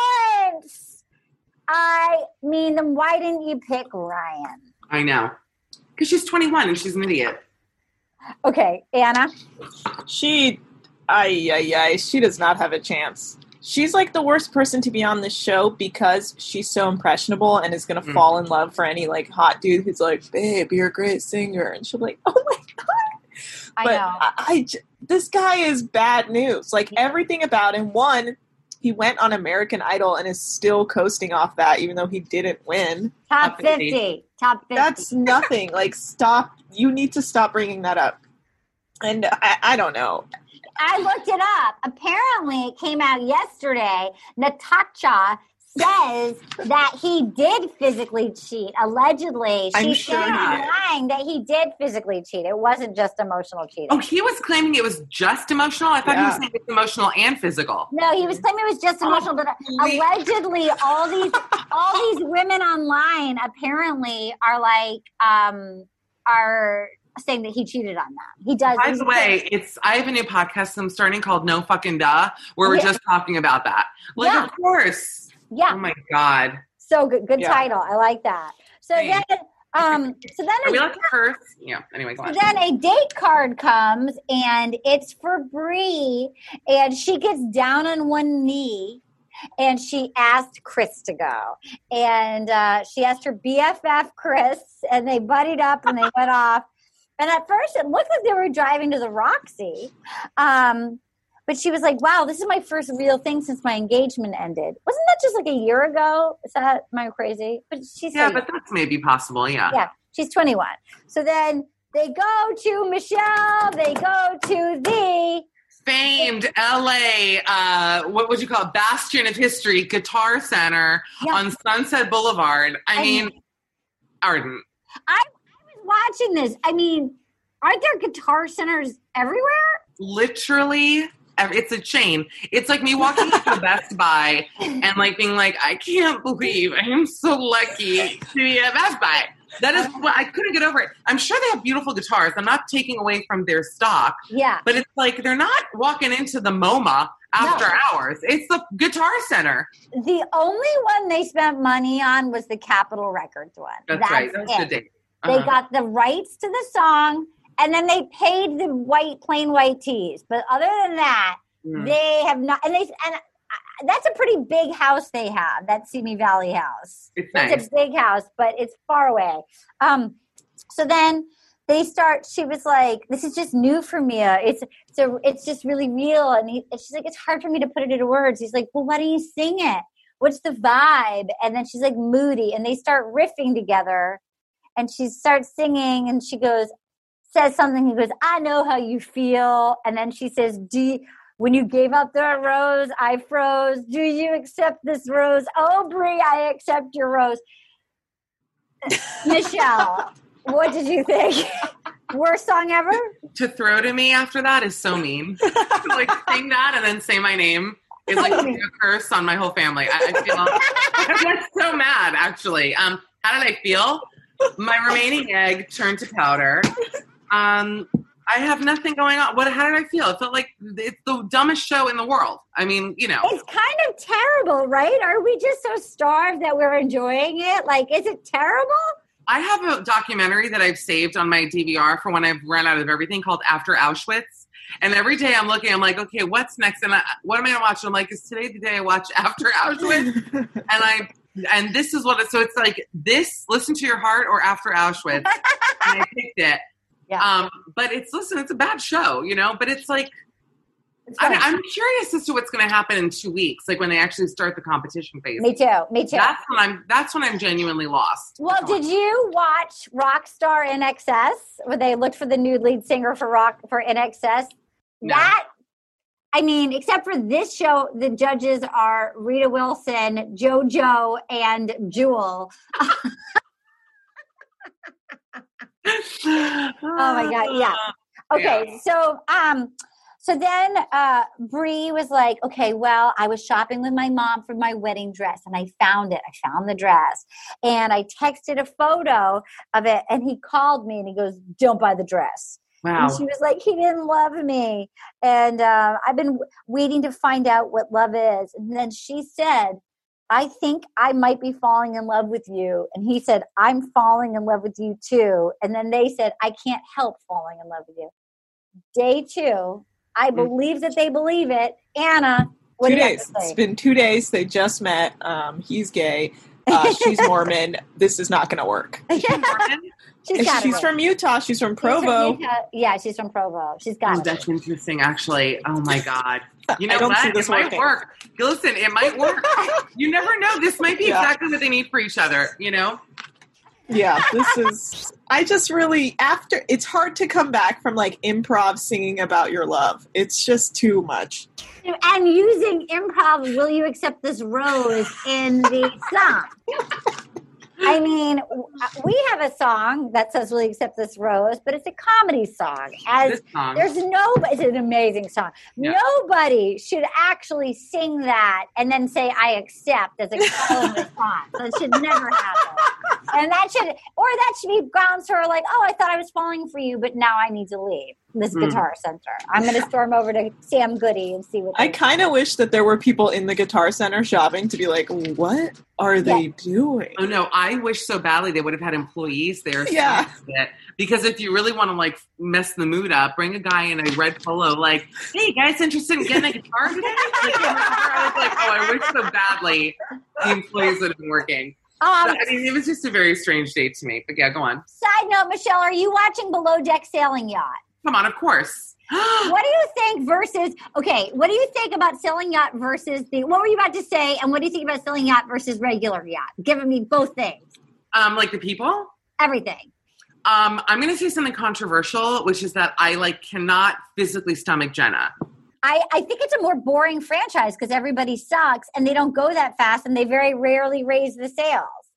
once. I mean, then why didn't you pick Ryan?
I know. Because she's twenty-one and she's an idiot.
Okay, Anna.
She, ay, ay, ay, she does not have a chance. She's like the worst person to be on this show because she's so impressionable and is going to
Mm.
fall in love for any like hot dude who's like, babe, you're a great singer. And she'll be like, oh my God.
I
but
know.
I, I j- this guy is bad news. Like everything about him. One, he went on American Idol and is still coasting off that, even though he didn't win.
Top
Top fifty.
fifty. Top fifty.
That's nothing. Like, stop. You need to stop bringing that up. And I, I don't know.
I looked it up. Apparently, it came out yesterday. Natasha says that he did physically cheat. Allegedly,
I'm
she's
sure
saying
he did.
lying that he did physically cheat. It wasn't just emotional cheating.
Oh, he was claiming it was just emotional? I thought he was
Yeah.
saying it was emotional and physical.
No, he was claiming it was just emotional, but
wait.
allegedly, all these all these women online apparently are like um are saying that he cheated on them. He does.
By
he's-
the way, it's I have a new podcast I'm starting called No Fucking Duh, where we're
Yeah.
just talking about that. Like,
Yeah.
of course.
yeah,
Oh my God.
so good. Good
Yeah.
title. I like that. So
Thanks.
then, um, so then
Are we
a,
allowed to curse? Yeah. Anyway, go
so
on.
then a date card comes, and it's for Bree, and she gets down on one knee. And she asked Chris to go. And uh, she asked her B F F, Chris, and they buddied up and they went off. And at first, it looked like they were driving to the Roxy. Um, but she was like, wow, this is my first real thing since my engagement ended. Wasn't that just like a year ago? Is that, am I crazy? But she's
Yeah,
so
but that's maybe possible. Yeah.
yeah, she's twenty-one. So then they go to Michelle. They go to the
Famed L A, uh, what would you call it? Bastion of history, Guitar Center
Yeah.
on Sunset Boulevard. I
And-
mean, Arden.
I, I was watching this. I mean, aren't there Guitar Centers everywhere?
Literally, it's a chain. It's like me walking into Best Buy and like being like, I can't believe I am so lucky to be at Best Buy. That is what I couldn't get over it. I'm sure they have beautiful guitars. I'm not taking away from their stock.
Yeah.
But it's like they're not walking into the MoMA after no. hours. It's the Guitar Center.
The only one they spent money on was the Capitol Records one.
That's, That's right. That's
it.
the date. Uh-huh.
They got the rights to the song, and then they paid the white, plain white tees. But other than that, mm. they have not. And they and that's a pretty big house they have. That Simi Valley house.
It's
It's
nice.
a big house, but it's far away. Um, so then they start. She was like, "This is just new for me. It's so it's just really real." And, he, and she's like, "It's hard for me to put it into words." He's like, "Well, why don't you sing it? What's the vibe?" And then she's like, "Moody," and they start riffing together. And she starts singing, and she goes, says something. He goes, "I know how you feel." And then she says, "Do you, when you gave up the rose, I froze. Do you accept this rose? Oh, Brie, I accept your rose." Michelle, what did you think? Worst song ever?
To throw to me after that is so mean. To like sing that and then say my name is like a curse on my whole family. I, I feel I'm like so mad, actually. Um, how did I feel? My remaining egg turned to powder. Um, I have nothing going on. What? How did I feel? It felt like it's the dumbest show in the world. I mean, you know.
It's kind of terrible, right? Are we just so starved that we're enjoying it? Like, is it terrible?
I have a documentary that I've saved on my D V R for when I've run out of everything called After Auschwitz. And every day I'm looking, I'm like, okay, what's next? And I, what am I going to watch? And I'm like, is today the day I watch After Auschwitz? and I... And this is what it, so it's like this, Listen to Your Heart or After Auschwitz. And I picked it.
Yeah.
Um, but it's, listen, it's a bad show, you know, but it's like,
it's
I, I'm curious as to what's going to happen in two weeks. Like when they actually start the competition phase.
Me too. Me too.
That's when I'm, that's when I'm genuinely lost.
Well, did you watch Rockstar N X S where they looked for the new lead singer for rock for N X S?
No.
That, I mean, except for this show, the judges are Rita Wilson, JoJo, and Jewel. Oh my God! Yeah. Okay,
Yeah.
so um, so then uh, Brie was like, "Okay, well, I was shopping with my mom for my wedding dress, and I found it. I found the dress, and I texted a photo of it, and he called me, and he goes, 'Don't buy the dress.'"
Wow.
And she was like, "He didn't love me. And uh, I've been w- waiting to find out what love is." And then she said, "I think I might be falling in love with you." And he said, "I'm falling in love with you too." And then they said, "I can't help falling in love with you." Day two, I
Mm.
believe that they believe it. Anna, what
two
do you have
days.
to say?
It's been two days. They just met. Um, he's gay. Uh, she's Mormon. This is not going to work.
She's
And
got
she's
it.
from Utah. She's from
She's from
Provo.
Utah. Yeah, she's from Provo. She's got
Oh,
it.
that's interesting, actually. Oh my God. You know
I don't
what?
see this
it might
working.
work. Listen, it might work. You never know. This might be
Yeah.
exactly what they need for each other, you know?
Yeah, this is. I just really after. It's hard to come back from like improv singing about your love. It's just too much.
And using improv, "Will You Accept This Rose" in the song. I mean, we have a song that says "Will You Accept This Rose," but it's a comedy song. As
This song.
there's no, it's an amazing song.
Yeah.
Nobody should actually sing that and then say "I accept" as a call and response. That should never happen. And that should, or that should be grounds for like, "Oh, I thought I was falling for you, but now I need to leave this
Mm.
Guitar Center. I'm going to storm over to Sam Goody and see what."
I
they
kind of wish that there were people in the Guitar Center shopping to be like, what are they doing?
Oh no, I wish so badly they would have had employees there.
Yeah.
It. Because if you really want to like mess the mood up, bring a guy in a red polo, like, "Hey, you guys interested in getting a guitar today?" Like, I was like, oh, I wish so badly the employees would have been working.
Um,
But, I mean, it was just a very strange date to me. But yeah, go on.
Side note, Michelle, are you watching Below Deck Sailing Yacht?
Come on, of course.
What do you think versus, okay, what do you think about Sailing Yacht versus the, what were you about to say, and what do you think about Sailing Yacht versus regular yacht? Giving me both things.
Um, like the people?
Everything.
Um, I'm going to say something controversial, which is that I like cannot physically stomach Jenna.
I, I think it's a more boring franchise because everybody sucks and they don't go that fast and they very rarely raise the sails.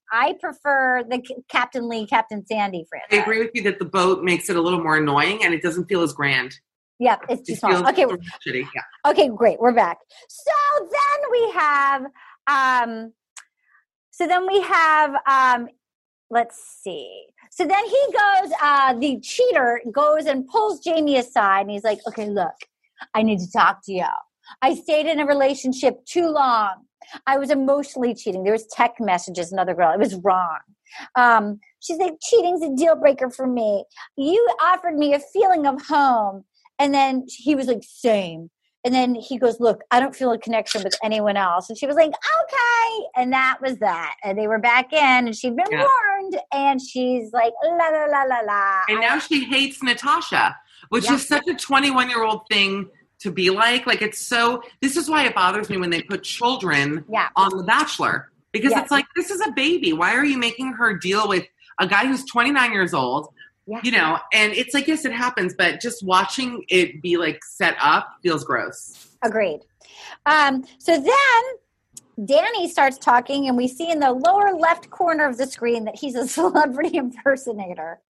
I prefer the C- Captain Lee, Captain Sandy franchise.
I agree with you that the boat makes it a little more annoying and it doesn't feel as grand.
Yep, it's too
It
small.
feels
Okay,
sort of shitty. Yeah.
okay, great. We're back. So then we have, um, so then we have, um, let's see. So then he goes, uh, the cheater goes and pulls Jamie aside and he's like, okay, look, I need to talk to you. I stayed in a relationship too long. I was emotionally cheating. There was text messages, another girl. It was wrong. Um, she's like, cheating's a deal breaker for me. You offered me a feeling of home. And then he was like, same. And then he goes, look, I don't feel a connection with anyone else. And she was like, okay. And that was that. And they were back in and she'd been
Yeah.
warned. And she's like, la, la, la, la, la.
And now she hates Natasha, which
Yeah.
is such a twenty-one-year-old thing to be like. Like, it's so, this is why it bothers me when they put children
Yeah.
on The Bachelor. Because
Yes.
it's like, this is a baby. Why are you making her deal with a guy who's twenty-nine years old?
Yeah.
You know, and it's like, yes, it happens, but just watching it be like set up feels gross.
Agreed. Um, so then Danny starts talking, and we see in the lower left corner of the screen that he's a celebrity impersonator.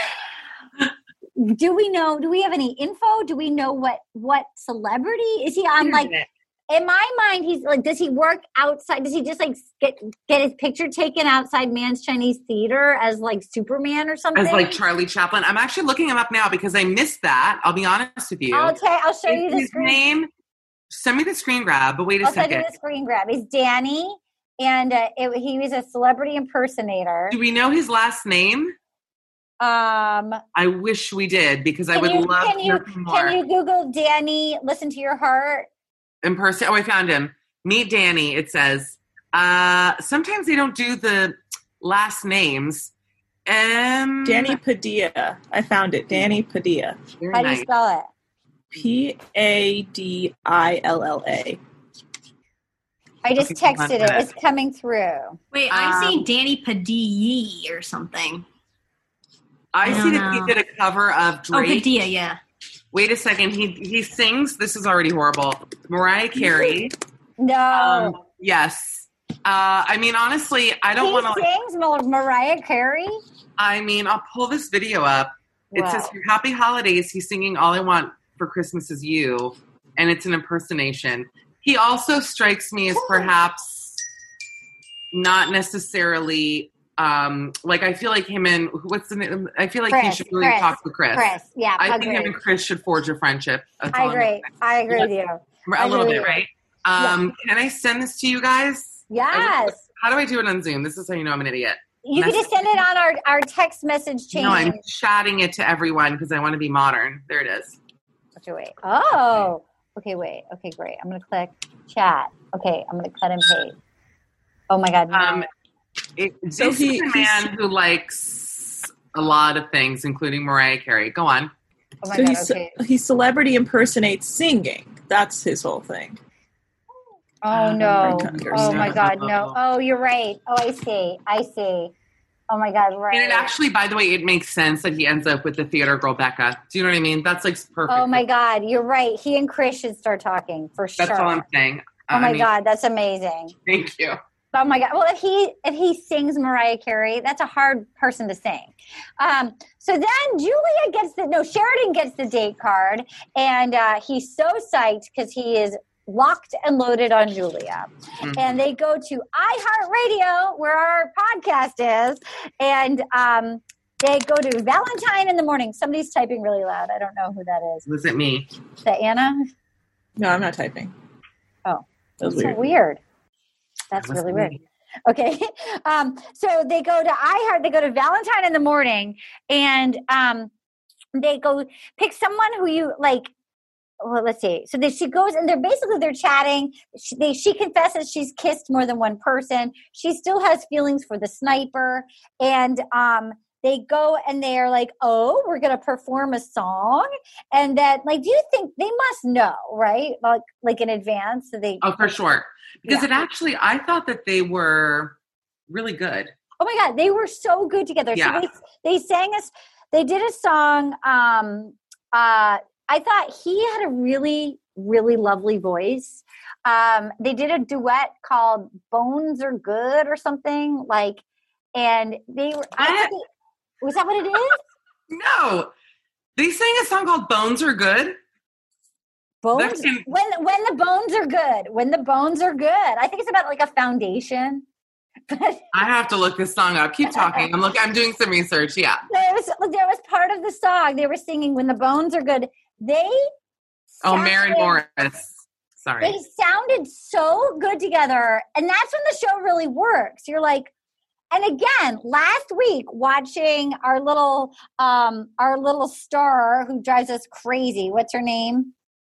Do we know? Do we have any info? Do we know what what celebrity is he on? Like, in my mind, he's like, does he work outside? Does he just like get get his picture taken outside Man's Chinese Theater as like Superman or something?
As like Charlie Chaplin. I'm actually looking him up now because I missed that. I'll be honest with you.
Okay, I'll show you
Is
the
his
screen.
name. Send me the screen grab, but wait a
I'll send
second.
you the screen grab. He's Danny, and uh, it, he was a celebrity impersonator.
Do we know his last name?
Um,
I wish we did because I
can
would
you,
love
can
to
you
hear some more.
can you Google Danny? Listen to your heart.
In person. Oh, I found him. Meet Danny, it says. Uh, sometimes they don't do the last names. Um,
Danny Padilla. I found it. Danny Padilla.
very
How do you
nice.
spell it?
P A D I L L A.
I just
Okay, hold on
texted
a
it.
minute.
It's coming through.
Wait, I'm
Um,
seeing Danny Padilla or something.
I,
I
see
don't
that he
know.
did a cover of
Oh,
Drake.
Padilla, yeah.
Wait a second. He he sings. This is already horrible. Mariah Carey.
No.
Um, yes. Uh, I mean, honestly, I don't
he
want to.
sings Mar- Mariah Carey?
I mean, I'll pull this video up. It
Wow.
says, "Happy Holidays." He's singing "All I Want for Christmas Is You," and it's an impersonation. He also strikes me as perhaps not necessarily um, like I feel like him and what's the name? I feel like he
Chris,
should really
Chris,
talk to Chris.
Chris. Yeah,
I
agree.
think him and Chris should forge a friendship. That's
I
all I'm
agree.
gonna
I agree with you.
say.
I
A little
agree
bit,
with
right? Um, Can I send this to you guys?
Yes.
How do I do it on Zoom? This is how you know I'm an idiot.
You can just send it on our, our text message chain.
No, I'm chatting it to everyone because I want to be modern. There it is.
Okay, wait. Oh. Okay, wait. Okay, great. I'm going to click chat. Okay, I'm going to cut and paste. Oh, my God. No.
Um, it,
So
this
he-
is a man who likes a lot of things, including Mariah Carey. Go on.
oh, my
So
God.
he's,
Okay.
he celebrity impersonates singing. That's his whole thing.
Oh,
Um,
no.
I
Oh,
understand.
my God. No. Oh, you're right. Oh, I see. I see. Oh, my God. Right.
And it actually, by the way, it makes sense that he ends up with the theater girl Becca. Do you know what I mean? That's like perfect.
Oh, my God. You're right. He and Chris should start talking for sure.
That's all I'm saying.
Oh,
I
my
mean,
God. That's amazing.
Thank you.
Oh my God! Well, if he if he sings Mariah Carey, that's a hard person to sing. Um, so then Julia gets the no Sheridan gets the date card, and uh, he's so psyched because he is locked and loaded on Julia.
Mhm.
And they go to iHeartRadio where our podcast is, and um, they go to Valentine in the morning. Somebody's typing really loud. I don't know who that is.
Was it me?
Is that Anna?
No, I'm not typing.
Oh,
That was
that's so
weird.
weird. That's
That was
really
me.
weird. Okay. Um, so they go to iHeart, they go to Valentine in the morning, and um, they go pick someone who you like. Well, let's see. So they, she goes and they're basically they're chatting. She, they, she confesses she's kissed more than one person. She still has feelings for the sniper, and um, they go and they're like, "Oh, we're gonna perform a song," and that like, do you think they must know, right? Like, like in advance, so they.
Oh, for sure. Because
Yeah.
it actually, I thought that they were really good.
Oh my God, they were so good together.
Yeah.
So they they sang us. They did a song. Um, uh, I thought he had a really really lovely voice. Um, they did a duet called "Bones Are Good" or something like, and they were. I
What?
think it- was that what it is?
No. They sang a song called Bones Are Good.
Bones.
That can-
When when the bones are good. When the bones are good. I think it's about like a foundation. But
I have to look this song up. Keep talking. I'm look. I'm doing some research. Yeah.
there was there was part of the song they were singing when the bones are good. They
Oh,
sounded-
Maren Morris. Sorry.
They sounded so good together, and that's when the show really works. You're like, and again, last week watching our little um our little star who drives us crazy. What's her name?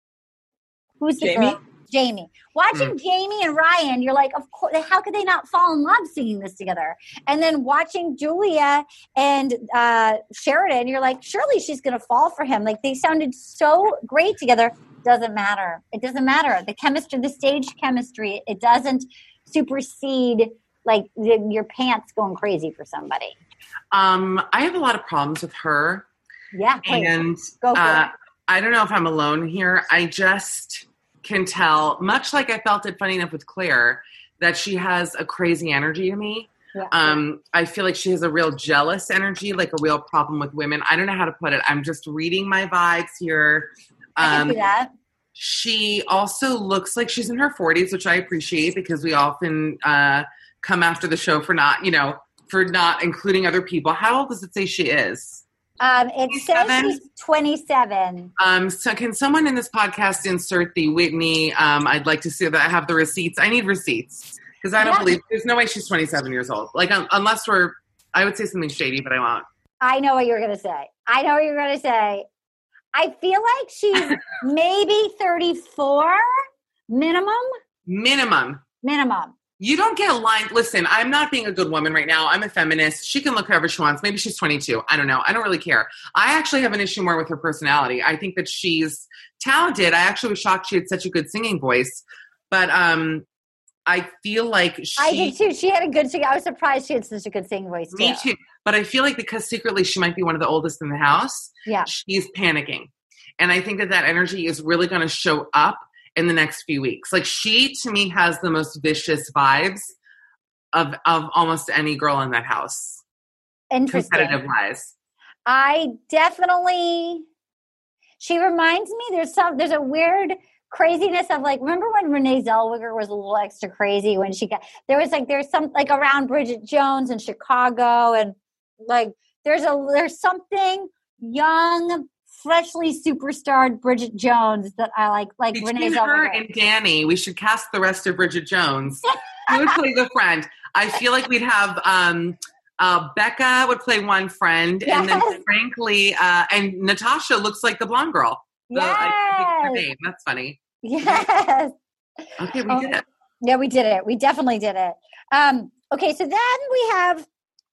Who's the
Jamie?
girl? Jamie. Watching
Mm.
Jamie and Ryan, you're like, of course, how could they not fall in love singing this together? And then watching Julia and uh, Sheridan, you're like, surely she's going to fall for him. Like they sounded so great together. Doesn't matter. It doesn't matter. The chemistry, the stage chemistry, it doesn't supersede like the, your pants going crazy for somebody.
Um, I have a lot of problems with her.
Yeah, please.
And
Go for
uh,
it.
I don't know if I'm alone here. I just can tell, much like I felt it funny enough with Claire, that she has a crazy energy to me.
Yeah.
Um, I feel like she has a real jealous energy, like a real problem with women. I don't know how to put it. I'm just reading my vibes here.
I can
Um,
see that.
she also looks like she's in her forties, which I appreciate because we often uh, come after the show for not, you know, for not including other people. How old does it say she is?
Um, it says
twenty-seven?
she's twenty-seven.
Um, so can someone in this podcast insert the Whitney? Um, I'd like to see that I have the receipts. I need receipts because I don't
Yeah.
believe there's no way she's twenty-seven years old. Like um, unless we're, I would say something shady, but I won't.
I know what you're going to say. I know what you're going to say. I feel like she's maybe thirty-four minimum.
Minimum.
Minimum.
You don't get aligned. Listen, I'm not being a good woman right now. I'm a feminist. She can look however she wants. Maybe she's twenty-two. I don't know. I don't really care. I actually have an issue more with her personality. I think that she's talented. I actually was shocked she had such a good singing voice. But um, I feel like she...
I did too. She had a good singing. I was surprised she had such a good singing voice too.
Me too. But I feel like because secretly she might be one of the oldest in the house,
Yeah.
she's panicking. And I think that that energy is really going to show up in the next few weeks. Like she, to me, has the most vicious vibes of of almost any girl in that house.
Interesting.
Competitive wise.
I definitely. She reminds me. There's some. There's a weird craziness of like. Remember when Renee Zellweger was a little extra crazy when she got. There was like there's some like around Bridget Jones in Chicago and like there's a there's something young, freshly superstarred Bridget Jones that I like. Like
Between
Renee
her
Zellweger.
and Danny, we should cast the rest of Bridget Jones. Who would play the friend? I feel like we'd have um, uh, Becca would play one friend, and then
Yes.
frankly, uh, and Natasha looks like the blonde girl. The- I think her
Yes.
name. That's funny.
Yes.
Okay, we
Oh.
did it.
Yeah, we did it. We definitely did it. Um, okay, so then we have,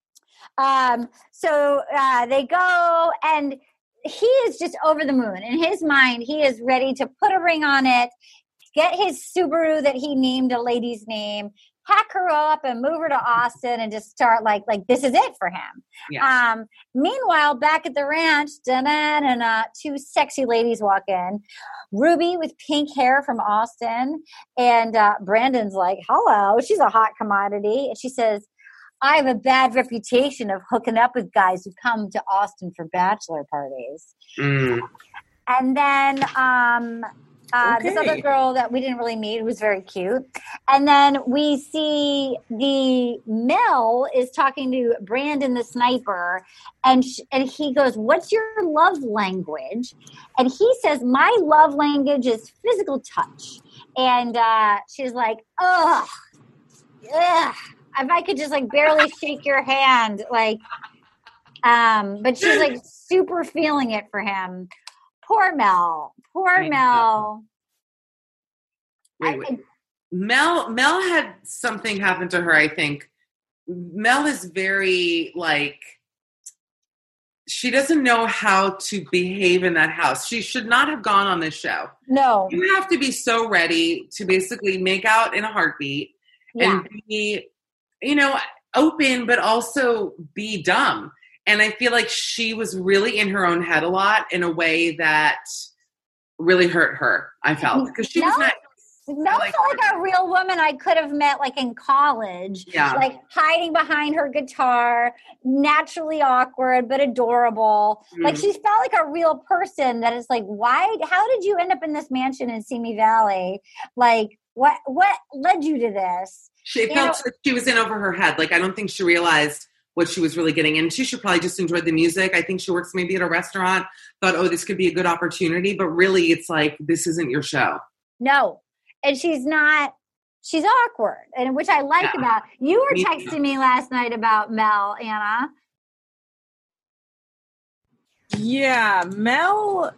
um, so uh, they go and he is just over the moon. In his mind, he is ready to put a ring on it, get his Subaru that he named a lady's name, pack her up and move her to Austin and just start like, like this is it for him.
Yeah.
Um, meanwhile, back at the ranch, and uh, two sexy ladies walk in. Ruby with pink hair from Austin. And uh, Brandon's like, hello, she's a hot commodity. And she says, I have a bad reputation of hooking up with guys who come to Austin for bachelor parties.
Mm.
And then um, uh, this
Okay.
other girl that we didn't really meet who was very cute. And then we see the Mel is talking to Brandon the sniper. And, sh- and he goes, what's your love language? And he says, my love language is physical touch. And uh, she's like, ugh, ugh. If I could just like barely shake your hand, like, um, but she's like super feeling it for him. Poor Mel. Poor
I know.
Mel.
Wait,
I-
wait. Mel Mel had something happen to her, I think. Mel is very like she doesn't know how to behave in that house. She should not have gone on this show.
No.
You have to be so ready to basically make out in a heartbeat
Yeah.
and be, you know, open, but also be dumb. And I feel like she was really in her own head a lot in a way that really hurt her, I felt. Because she was
No.
nice.
Mel
like
felt like a real woman I could have met like in college.
Yeah.
Like hiding behind her guitar, naturally awkward but adorable.
Mm.
Like she felt like a real person that is like, why, how did you end up in this mansion in Simi Valley? Like what, what led you to this?
She
You
felt
know-
like she was in over her head. Like, I don't think she realized what she was really getting into. She probably just enjoyed the music. I think she works maybe at a restaurant, thought, oh, this could be a good opportunity. But really, it's like, this isn't your show.
No. And she's not, she's awkward, and which I like
Yeah.
about. You were
Me too.
texting me last night about Mel, Anna.
Yeah, Mel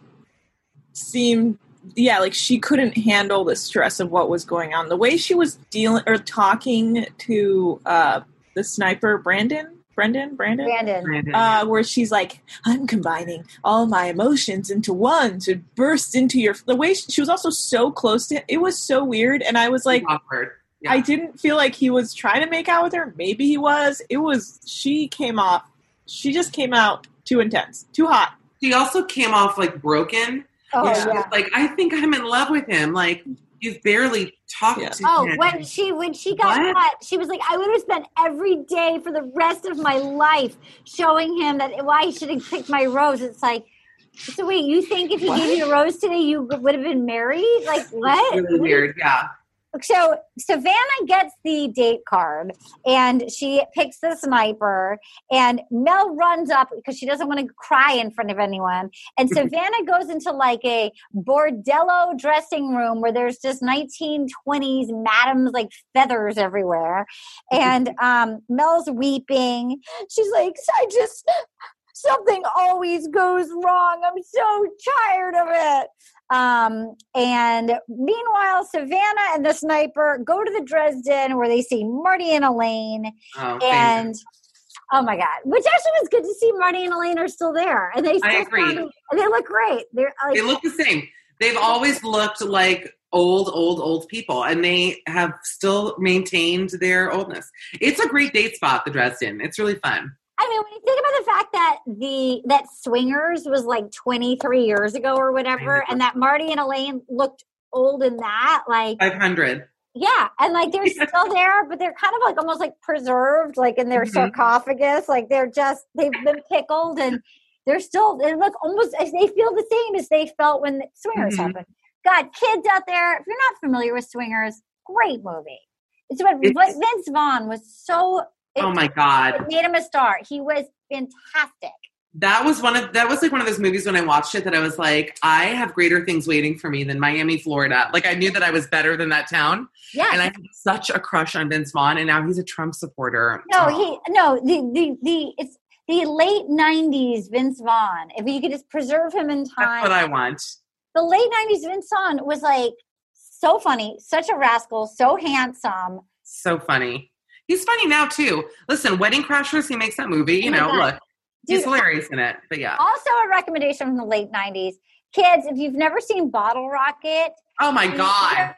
seemed, yeah, like she couldn't handle the stress of what was going on. The way she was dealing or talking to uh, the sniper, Brandon, Brendan, Brandon,
Brandon.
Brandon.
uh, where she's like, I'm combining all my emotions into one to burst into your. The way she, she was also so close to him, it was so weird, and I was like,
awkward. Yeah.
I didn't feel like he was trying to make out with her. Maybe he was. It was. She came off. She just came out too intense, too hot.
She also came off like broken.
Oh,
Where
yeah.
she was like, I think I'm in love with him. Like, you've barely talked
Yeah.
to
Oh,
him.
when she when she got
What?
caught, she was like, I would have spent every day for the rest of my life showing him that why he should have picked my rose. It's like, so wait, you think if he
What?
gave you a rose today, you would have been married? Like what?
Really weird. Yeah.
So Savannah gets the date card and she picks the sniper, and Mel runs up because she doesn't want to cry in front of anyone. And Savannah goes into like a bordello dressing room where there's just nineteen twenties madams, like feathers everywhere. And um, Mel's weeping. She's like, I just, something always goes wrong. I'm so tired of it. Um, and meanwhile, Savannah and the sniper go to the Dresden where they see Marty and Elaine.
Oh,
And oh my God, which actually was good to see Marty and Elaine are still there. And they still
I agree.
sound- and they look great. They're like,
they look the same. They've always looked like old, old, old people, and they have still maintained their oldness. It's a great date spot, the Dresden. It's really fun.
I mean, when you think about the fact that the that Swingers was like twenty-three years ago or whatever, and that Marty and Elaine looked old in that, like
five hundred.
yeah, and like they're still there, but they're kind of like almost like preserved, like in their
Mhm.
sarcophagus, like they're just they've been pickled, and they're still they look almost they feel the same as they felt when the Swingers
Mhm.
happened. God, kids out there, if you're not familiar with Swingers, great movie. It's what,
It's-
what Vince Vaughn was so. It,
Oh my God.
It made him a star. He was fantastic.
That was one of that was like one of those movies when I watched it that I was like, I have greater things waiting for me than Miami, Florida. Like I knew that I was better than that town.
Yeah.
And I had such a crush on Vince Vaughn, and now he's a Trump supporter.
No,
Oh.
he no the the the it's the late nineties Vince Vaughn. If you could just preserve him in time.
That's what I want.
The late nineties Vince Vaughn was like so funny, such a rascal, so handsome.
So funny. He's funny now too. Listen, Wedding Crashers, he makes that movie. You
Oh my
know,
God.
look, he's
Dude,
hilarious in it. But yeah.
Also a recommendation from the late nineties. Kids, if you've never seen Bottle Rocket.
Oh my God.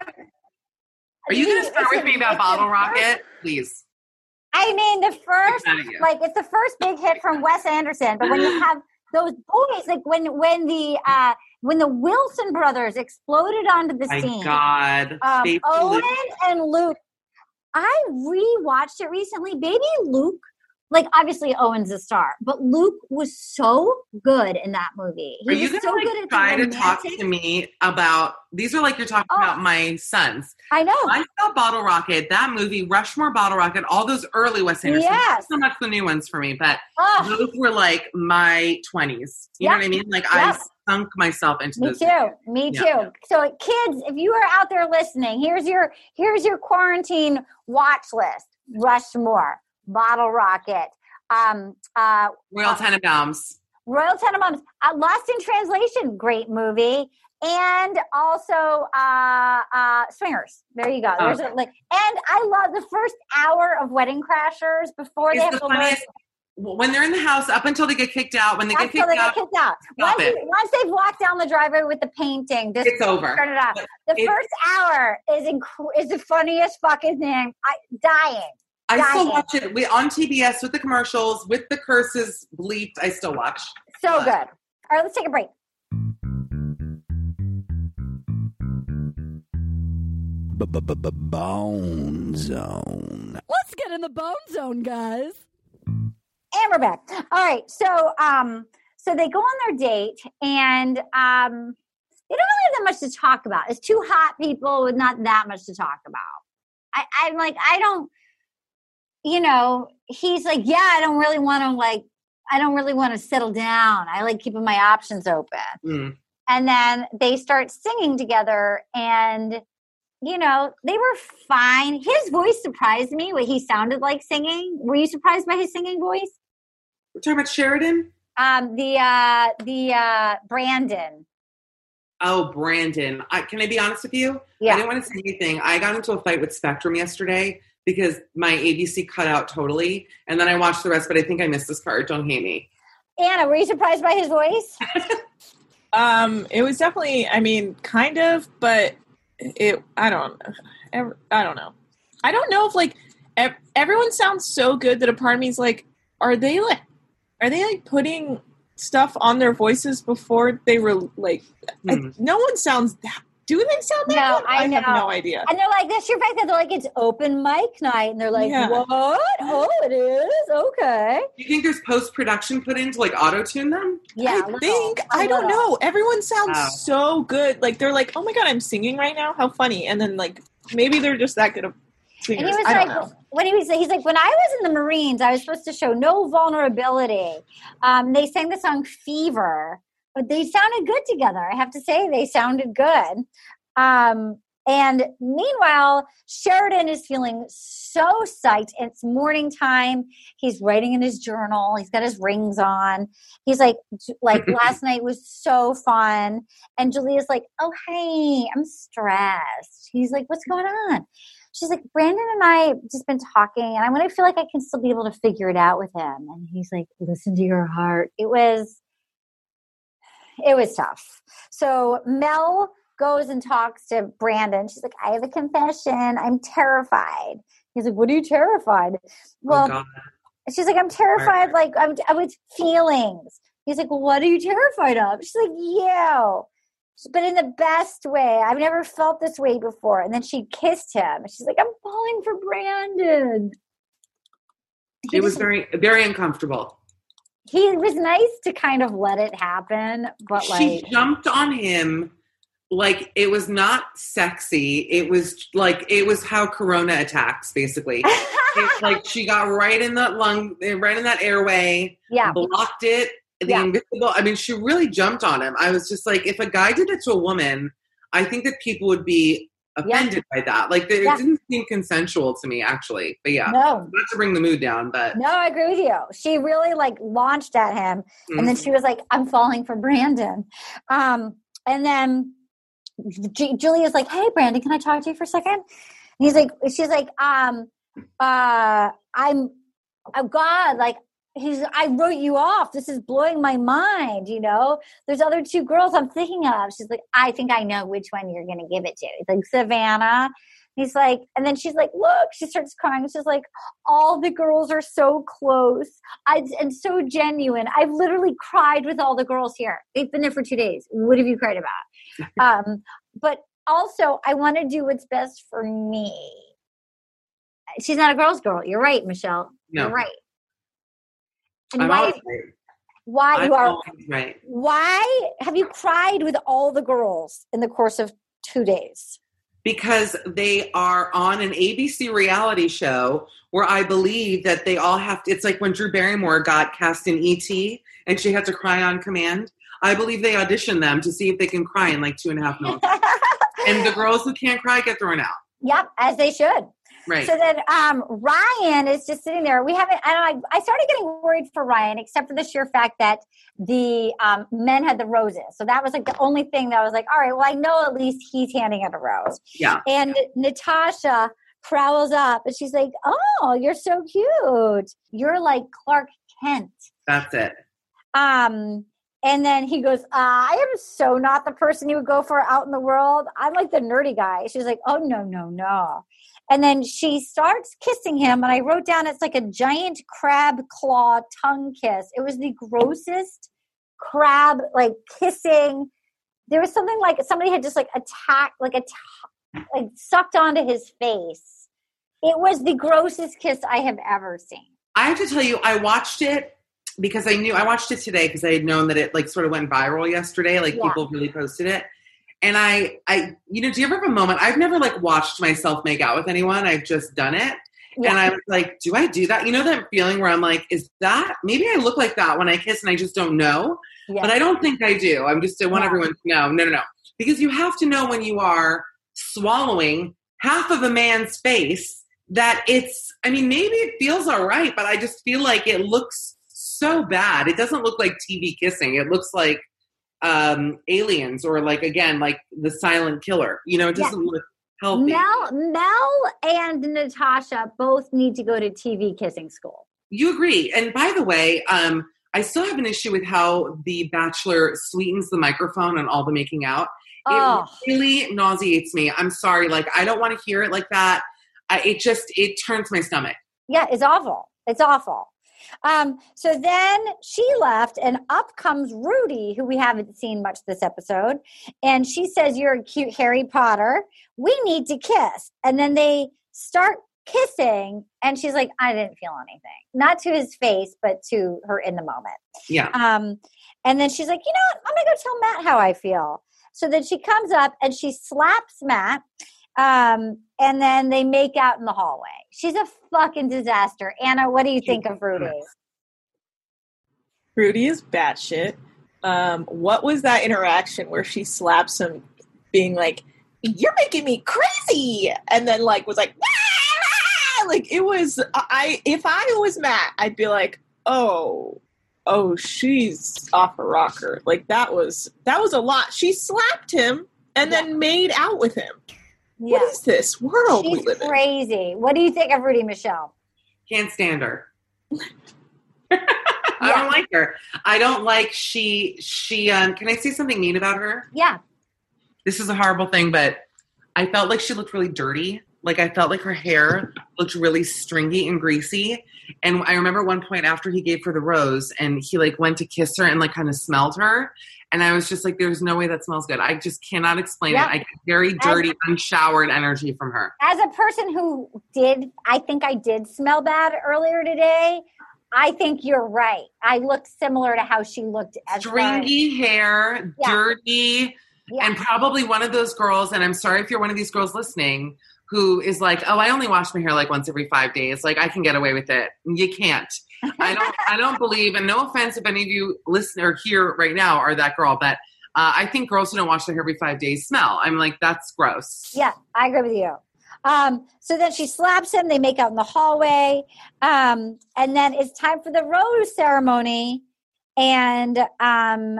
Are you going to start
It's
with
a-
me about
it's a
Bottle
first-
Rocket? Please.
I mean, the first,
Out of you.
like, it's the first big hit from Wes Anderson. But when you have those boys, like when when the uh, when the Wilson brothers exploded onto the
My
scene,
God.
um,
Faithful
Owen
Luke.
and Luke. I rewatched it recently. Baby Luke, like obviously Owen's a star, but Luke was so good in that movie. He
Are you
was
going
so
to
good
like,
at
try
the
to talk
romantic-
to me about, these are like you're talking
Oh.
about my sons.
I know.
I saw Bottle Rocket, that movie, Rushmore, Bottle Rocket, all those early Wes Anderson.
Yes.
Not so much the new ones for me, but
Oh,
those were like my twenties. You know
Yeah.
what I mean? Like
Yeah.
I sunk myself into
me
those.
too. Me
Yeah.
too. So kids, if you are out there listening, here's your here's your quarantine watch list. Rushmore, Bottle Rocket, um, uh,
Royal Tenenbaums.
Royal Tenenbaums, uh, Lost in Translation, great movie, and also uh, uh, Swingers. There you go. There's a, like, and I love the first hour of Wedding Crashers before they
It's
have
the
to learn.
funniest. When they're in the house, up until they get kicked out, when they get
Until
kicked
they
out,
get kicked out.
stop
Once,
it.
you- once they've walked down the driveway with the painting, just
it's over.
turn it off. The
It-
first hour is inc- is the funniest fucking thing. I dying.
I still
Dying.
watch it we, on T B S with the commercials, with the curses bleeped. I still watch.
So
What?
good. All right, let's take a break.
Bone Zone.
Let's get in the bone zone, guys.
And we're back. All right. So, um, so they go on their date, and um, they don't really have that much to talk about. It's two hot people with not that much to talk about. I, I'm like, I don't, you know, he's like, yeah, I don't really want to like, I don't really want to settle down. I like keeping my options open.
Mm.
And then they start singing together, and, you know, they were fine. His voice surprised me, what he sounded like singing. Were you surprised by his singing voice?
We're talking about Sheridan?
Um, the, uh, the, uh, Brandon.
Oh, Brandon. I, can I be honest with you?
Yeah.
I didn't want to say anything. I got into a fight with Spectrum yesterday because my A B C cut out totally. And then I watched the rest, but I think I missed this part. Don't hate me.
Anna, were you surprised by his voice?
Um, it was definitely, I mean, kind of, but it, I don't, I don't know. I don't know if like, ev- everyone sounds so good that a part of me is like, are they like, are they like putting stuff on their voices before they were like,
Hmm.
I, no one sounds that, do they sound that
No,
good?
I know.
have no idea.
And they're like, that's your fact that they're like, it's open mic night. And they're like,
Yeah.
what? Oh, it is? Okay.
You think there's post-production put in to like auto-tune them?
Yeah.
I
a little,
think,
a
I don't
little.
know. Everyone sounds
Wow.
so good. Like, they're like, oh my God, I'm singing right now. How funny. And then like, maybe they're just that good of singers.
And he was
I don't
like,
know.
when he was, he's like, when I was in the Marines, I was supposed to show no vulnerability. Um, they sang the song Fever, but they sounded good together. I have to say, they sounded good. Um, and meanwhile, Sheridan is feeling so psyched. It's morning time. He's writing in his journal. He's got his rings on. He's like, like last night was so fun. And Julia's like, oh, hey, I'm stressed. He's like, what's going on? She's like, Brandon and I have just been talking, and I want to feel like I can still be able to figure it out with him. And he's like, listen to your heart. It was, it was tough. So Mel goes and talks to Brandon. She's like, I have a confession. I'm terrified. He's like, what are you terrified? Well,
oh, God.
she's like, I'm terrified. Like I'm, I'm with feelings. He's like, well, what are you terrified of? She's like, you. But in the best way. I've never felt this way before. And then she kissed him. She's like, I'm falling for Brandon. He
It was
just-
very, very uncomfortable.
He was nice to kind of let it happen, but
She
like,
jumped on him like it was not sexy. It was like, it was how Corona attacks, basically. It's like she got right in that lung, right in that airway,
yeah,
blocked it. The
Yeah.
invisible, I mean, she really jumped on him. I was just like, if a guy did it to a woman, I think that people would be offended by that. Like, it
Yeah.
didn't seem consensual to me, actually. But yeah,
no,
not to bring the mood down, but
no, I agree with you. She really like launched at him, and then she was like, I'm falling for Brandon. Um, and then G- Julia's like, hey, Brandon, can I talk to you for a second? And he's like, she's like, um, uh, I'm, oh God, like, he's, I wrote you off. This is blowing my mind. You know, there's other two girls I'm thinking of. She's like, I think I know which one you're going to give it to. It's like Savannah. He's like, and then she's like, look, she starts crying. She's like, all the girls are so close I, and so genuine. I've literally cried with all the girls here. They've been there for two days. What have you cried about? um, but also, I want to do what's best for me. She's not a girl's girl. You're right, Michelle.
No.
You're right. And
I'm
why?
always right.
Why
I'm
you are?
always right.
Why have you cried with all the girls in the course of two days?
Because they are on an A B C reality show where I believe that they all have to, it's like when Drew Barrymore got cast in E T and she had to cry on command. I believe they audition them to see if they can cry in like two and a half minutes. And the girls who can't cry get thrown out.
Yep, as they should.
Right.
So then um, Ryan is just sitting there. We haven't, I don't know, I started getting worried for Ryan, except for the sheer fact that the um, men had the roses. So that was like the only thing that I was like, all right, well, I know at least he's handing out a rose.
Yeah.
And Natasha prowls up and she's like, oh, you're so cute. You're like Clark Kent.
That's it.
Um, and then he goes, uh, I am so not the person you would go for out in the world. I'm like the nerdy guy. She's like, oh, no, no, no. And then she starts kissing him. And I wrote down, it's like a giant crab claw tongue kiss. It was the grossest crab, like kissing. There was something like somebody had just like attacked, like a, like sucked onto his face. It was the grossest kiss I have ever seen.
I have to tell you, I watched it because I knew I watched it today because I had known that it like sort of went viral yesterday. Like
Yeah.
people really posted it. And I, I, you know, do you ever have a moment? I've never like watched myself make out with anyone. I've just done it.
Yeah.
And I was like, do I do that? You know, that feeling where I'm like, is that, maybe I look like that when I kiss and I just don't know,
Yeah.
but I don't think I do. I'm just, I want
Yeah.
everyone to know. No, no, no. Because you have to know when you are swallowing half of a man's face that it's, I mean, maybe it feels all right, but I just feel like it looks so bad. It doesn't look like T V kissing. It looks like um, Aliens or like, again, like The Silent Killer. You know, it doesn't yeah. look healthy.
Mel, Mel and Natasha both need to go to T V kissing school.
You agree. And by the way, um, I still have an issue with how The Bachelor sweetens the microphone and all the making out.
Oh.
It really nauseates me. I'm sorry. Like, I don't want to hear it like that. I, it just, it turns my stomach.
Yeah, it's awful. It's awful. Um, so then she left, and up comes Rudy, who we haven't seen much this episode. And she says, you're a cute Harry Potter. We need to kiss. And then they start kissing, and she's like, I didn't feel anything. Not to his face, but to her in the moment.
Yeah.
Um, and then she's like, you know what? I'm going to go tell Matt how I feel. So then she comes up, and she slaps Matt. Um, and then they make out in the hallway. She's a fucking disaster. Anna, what do you think of Rudy?
Rudy is batshit. Um, what was that interaction where she slaps him, being like, "You're making me crazy," and then like was like, "Ah!" Like it was. I if I was Matt, I'd be like, "Oh, oh, she's off a rocker." Like that was that was a lot. She slapped him and yeah. then made out with him.
Yeah.
What is this world
She's
we live in?
Crazy. What do you think of Rudy, Michelle?
Can't stand her. I yeah. don't like her. I don't like she, she, um, can I say something mean about her?
Yeah.
This is a horrible thing, but I felt like she looked really dirty. Like I felt like her hair looked really stringy and greasy. And I remember one point after he gave her the rose and he like went to kiss her and like kind of smelled her. And I was just like, there's no way that smells good. I just cannot explain yeah. it. I get very dirty, as, unshowered energy from her.
As a person who did, I think I did smell bad earlier today. I think you're right. I looked similar to how she looked. As
Stringy
far.
hair,
yeah.
dirty,
yeah.
and probably one of those girls, and I'm sorry if you're one of these girls listening, who is like, oh, I only wash my hair like once every five days. Like I can get away with it. You can't. I don't I don't believe, and no offense if any of you listen or hear right now are that girl, but uh, I think girls who don't wash their hair every five days smell. I'm like, that's gross.
Yeah, I agree with you. Um, so then she slaps him. They make out in the hallway. Um, and then it's time for the rose ceremony. And um,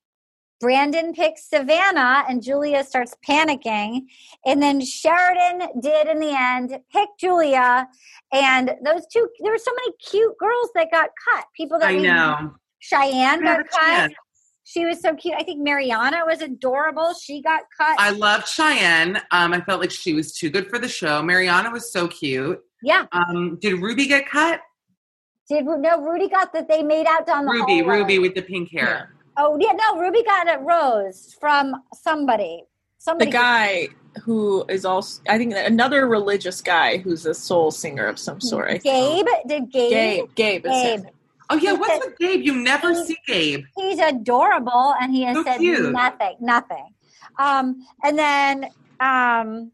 Brandon picks Savannah and Julia starts panicking. And then Sheridan did in the end pick Julia. And those two, there were so many cute girls that got cut. People that
I
we
know.
Cheyenne got cut.
Chance.
She was so cute. I think Mariana was adorable. She got cut.
I loved Cheyenne. Um, I felt like she was too good for the show. Mariana was so cute.
Yeah.
Um, did Ruby get cut?
Did no Rudy got that they made out down the
Ruby,
hallway.
Ruby with the pink hair.
Oh yeah, no, Ruby got a rose from somebody. Somebody.
The guy who is also, I think, another religious guy who's a soul singer of some sort. I
Gabe? Did Gabe?
Gabe. Gabe. Is
Gabe.
him.
Oh yeah, what's with Gabe? You never he, see Gabe.
He's adorable, and he has
so
said
cute.
nothing, nothing. Um, and then um,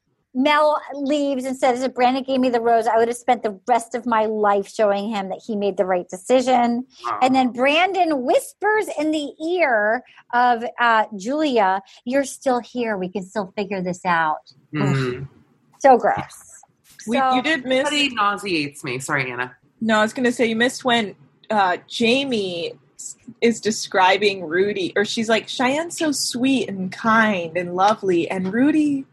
Mel leaves and says, if Brandon gave me the rose, I would have spent the rest of my life showing him that he made the right decision. Aww. And then Brandon whispers in the ear of uh, Julia, you're still here. We can still figure this out.
Mm-hmm.
So gross.
We,
so,
you did miss.
Somebody nauseates me. Sorry, Anna.
No, I was going to say you missed when uh, Jamie is describing Rudy, or she's like, Cheyenne's so sweet and kind and lovely, and Rudy,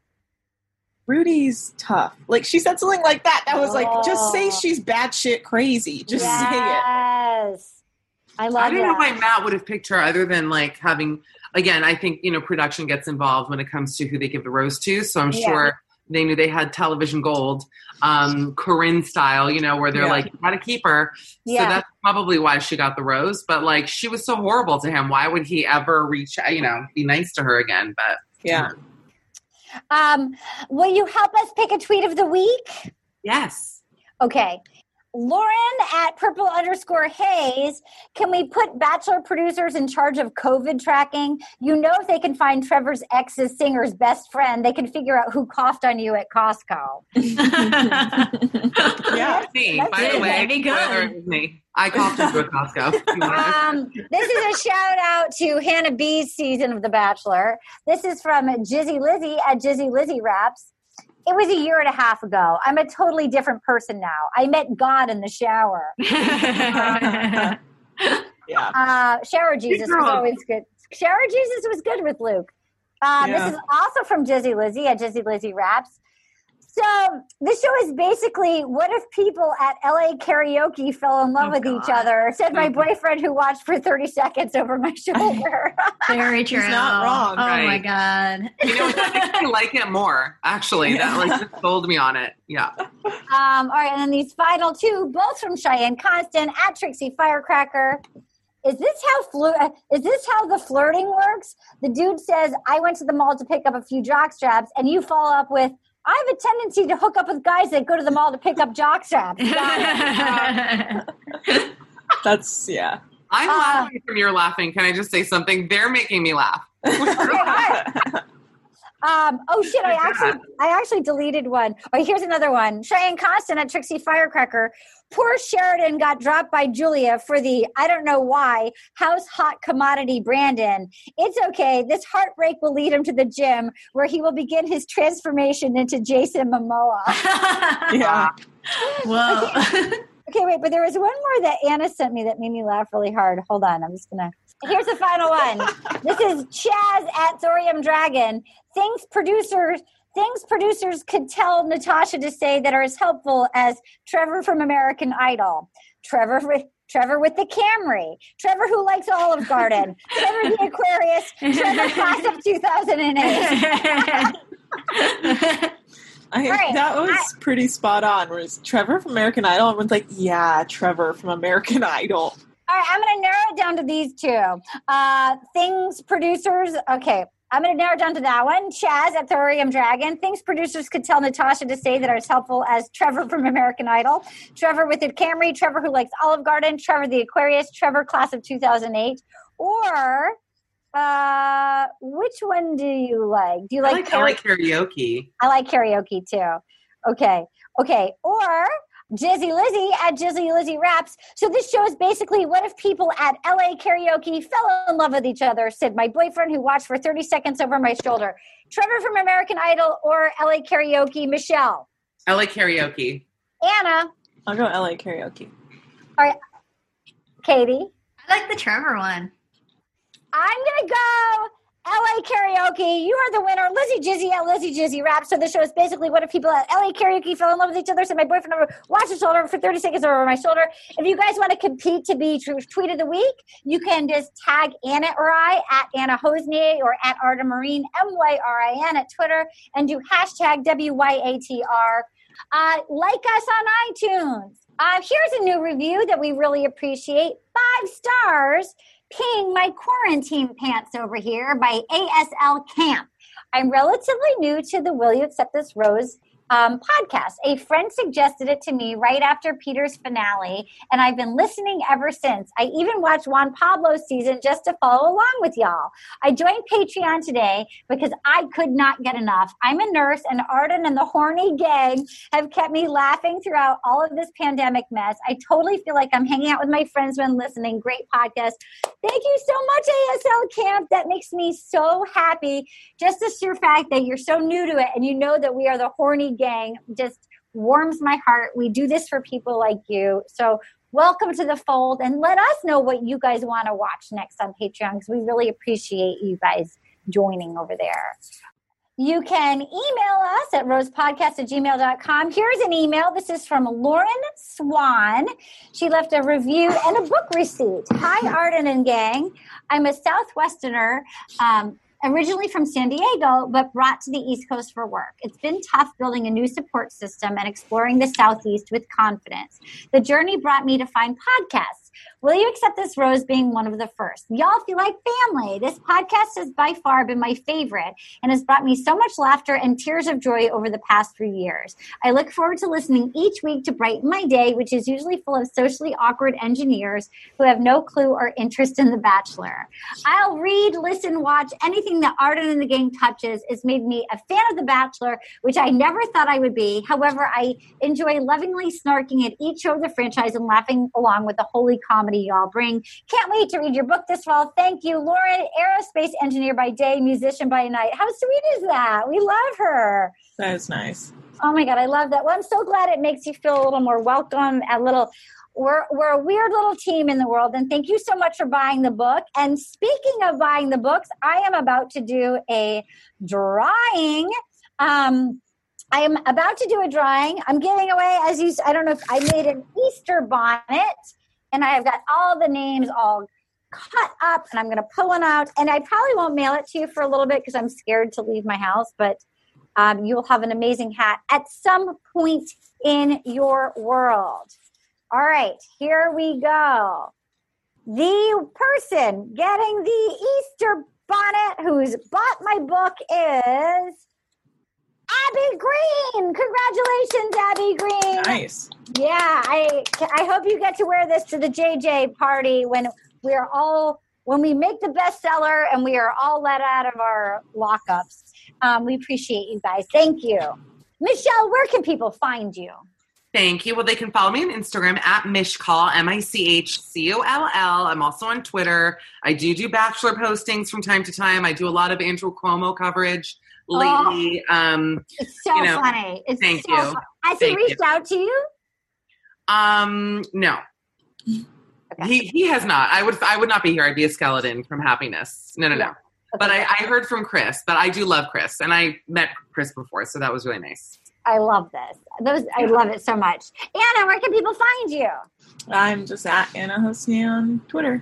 Rudy's tough. Like she said something like that. That was like, just say she's batshit crazy. Just
yes.
say it.
Yes, I love.
I don't
that.
know why Matt would have picked her, other than like having. Again, I think you know production gets involved when it comes to who they give the rose to. So I'm
yeah.
sure. They knew they had television gold, um, Corinne style, you know, where they're yeah. like, you gotta keep her.
Yeah.
So that's probably why she got the rose. But like, she was so horrible to him. Why would he ever reach, you know, be nice to her again? But
yeah.
Um, will you help us pick a tweet of the week?
Yes.
Okay. Lauren at purple underscore Hayes. Can we put Bachelor producers in charge of COVID tracking? You know, if they can find Trevor's ex's singer's best friend, they can figure out who coughed on you at Costco.
Yeah.
Me,
That's
by
it.
the way,
That'd be good.
spoiler, it was me. I coughed into a Costco.
Um, this is a shout out to Hannah B's season of The Bachelor. This is from Jizzy Lizzy at Jizzy Lizzy Raps. It was a year and a half ago. I'm a totally different person now. I met God in the shower.
Yeah.
Uh, shower Jesus was always good. Shower Jesus was good with Luke. Uh,
Yeah.
This is also from Jizzy Lizzy at Jizzy Lizzy Raps. So this show is basically, what if people at L A karaoke fell in love
Oh,
with
God.
each other? Said my boyfriend who watched for thirty seconds over my shoulder.
Very true.
He's not wrong,
Oh
right?
my God.
You know, that makes me like it more, actually. That like just sold me on it. Yeah.
Um, all right, and then these final two, both from Cheyenne Constant at Trixie Firecracker. Is this how flu- uh, is this how the flirting works? The dude says, I went to the mall to pick up a few jock straps, and you follow up with, I have a tendency to hook up with guys that go to the mall to pick up jock straps. Got it.
That's, yeah.
I'm
Uh,
laughing from your laughing. Can I just say something? They're making me laugh.
Okay, good. Um, oh shit! I actually, I actually deleted one. Oh, here's another one. Cheyenne Constant at Trixie Firecracker. Poor Sheridan got dropped by Julia for the I don't know why house hot commodity Brandon. It's okay. This heartbreak will lead him to the gym where he will begin his transformation into Jason Momoa.
Yeah.
Whoa.
Okay, wait, but there was one more that Anna sent me that made me laugh really hard. Hold on, I'm just gonna. Here's the final one. This is Chaz at Thorium Dragon. Things producers, things producers could tell Natasha to say that are as helpful as Trevor from American Idol, Trevor, Trevor with the Camry, Trevor who likes Olive Garden, Trevor the Aquarius, Trevor class of two thousand eight.
I,
Right.
that was
I-
pretty spot on. Whereas Trevor from American Idol, everyone's like, yeah, Trevor from American Idol.
All right, I'm going to narrow it down to these two. Uh, things producers, okay, I'm going to narrow it down to that one. Chaz at Thorium Dragon. Things producers could tell Natasha to say that are as helpful as Trevor from American Idol, Trevor with the Camry, Trevor who likes Olive Garden, Trevor the Aquarius, Trevor class of two thousand eight. Or, uh, which one do you like? Do you
I
like,
like, I like karaoke.
I like karaoke too. Okay. Okay. Or Jizzy Lizzy at Jizzy Lizzy Raps. So this show is basically, what if people at L A karaoke fell in love with each other? Said my boyfriend who watched for thirty seconds over my shoulder. Trevor from American Idol or L A karaoke? Michelle.
I like karaoke.
Anna.
I'll go L A karaoke.
All right. Katie.
I like the Trevor one.
I'm going to go L A karaoke. You are the winner. Lizzie Jizzy at Lizzie Jizzy Raps. So the show is basically, what if people at L A karaoke fell in love with each other? Said my boyfriend over, watch his shoulder for thirty seconds over my shoulder. If you guys want to compete to be t- tweet of the week, you can just tag Anna or I at Anna Hosnier or at Arda Marine, M Y R I N at Twitter, and do hashtag W Y A T R. Uh, like us on iTunes. Uh, here's a new review that we really appreciate. Five stars. Peeing my quarantine pants over here by A S L Camp. I'm relatively new to the Will You Accept This Rose um, podcast. A friend suggested it to me right after Peter's finale, and I've been listening ever since. I even watched Juan Pablo's season just to follow along with y'all. I joined Patreon today because I could not get enough. I'm a nurse, and Arden and the horny gang have kept me laughing throughout all of this pandemic mess. I totally feel like I'm hanging out with my friends when listening. Great podcast. Thank you so much, A S L Camp. That makes me so happy. Just the sheer fact that you're so new to it and you know that we are the horny gang just warms my heart. We do this for people like you. So welcome to the fold, and let us know what you guys want to watch next on Patreon, because we really appreciate you guys joining over there. You can email us at rosepodcast at gmail dot com. Here's an email. This is from Lauren Swan. She left a review and a book receipt. Hi, Arden and gang. I'm a Southwesterner, um, originally from San Diego, but brought to the East Coast for work. It's been tough building a new support system and exploring the Southeast with confidence. The journey brought me to find podcasts. Will You Accept This Rose being one of the first. Y'all feel like family. This podcast has by far been my favorite and has brought me so much laughter and tears of joy over the past three years. I look forward to listening each week to brighten my day, which is usually full of socially awkward engineers who have no clue or interest in The Bachelor. I'll read, listen, watch anything that Arden and the gang touches. It's made me a fan of The Bachelor, which I never thought I would be. However, I enjoy lovingly snarking at each show of the franchise and laughing along with the holy comedy y'all bring. Can't wait to read your book this fall. Thank you, Lauren, aerospace engineer by day, musician by night. How sweet is that? We love her.
That is nice.
Oh my God, I love that. Well, I'm so glad it makes you feel a little more welcome, a little We're we're a weird little team in the world, and thank you so much for buying the book. And speaking of buying the books, I am about to do a drawing. Um, I am about to do a drawing. I'm giving away, as you, I don't know if I made an Easter bonnet, and I have got all the names all cut up, and I'm going to pull one out. And I probably won't mail it to you for a little bit because I'm scared to leave my house, but um, you'll have an amazing hat at some point in your world. All right, here we go. The person getting the Easter bonnet who's bought my book is Abby Green. Congratulations, Abby Green.
Nice.
Yeah, I I hope you get to wear this to the J J party when we're all when we make the bestseller and we are all let out of our lockups. Um, we appreciate you guys. Thank you. Michelle, where can people find you?
Thank you. Well, they can follow me on Instagram at Mishcoll, M I C H C O L L. I'm also on Twitter. I do do Bachelor postings from time to time. I do a lot of Andrew Cuomo coverage lately.
Oh,
um,
it's so
you know,
funny. It's
thank
so
you.
Fun. Has
thank
he reached
you.
out to you?
Um, no. Okay. He he has not. I would I would not be here. I'd be a skeleton from happiness. No, no, no.
Yeah. Okay.
But I, I heard from Chris. But I do love Chris, and I met Chris before, so that was really nice.
I love this. Those I love it so much. Anna, where can people find you?
I'm just at Anna Hosni on Twitter.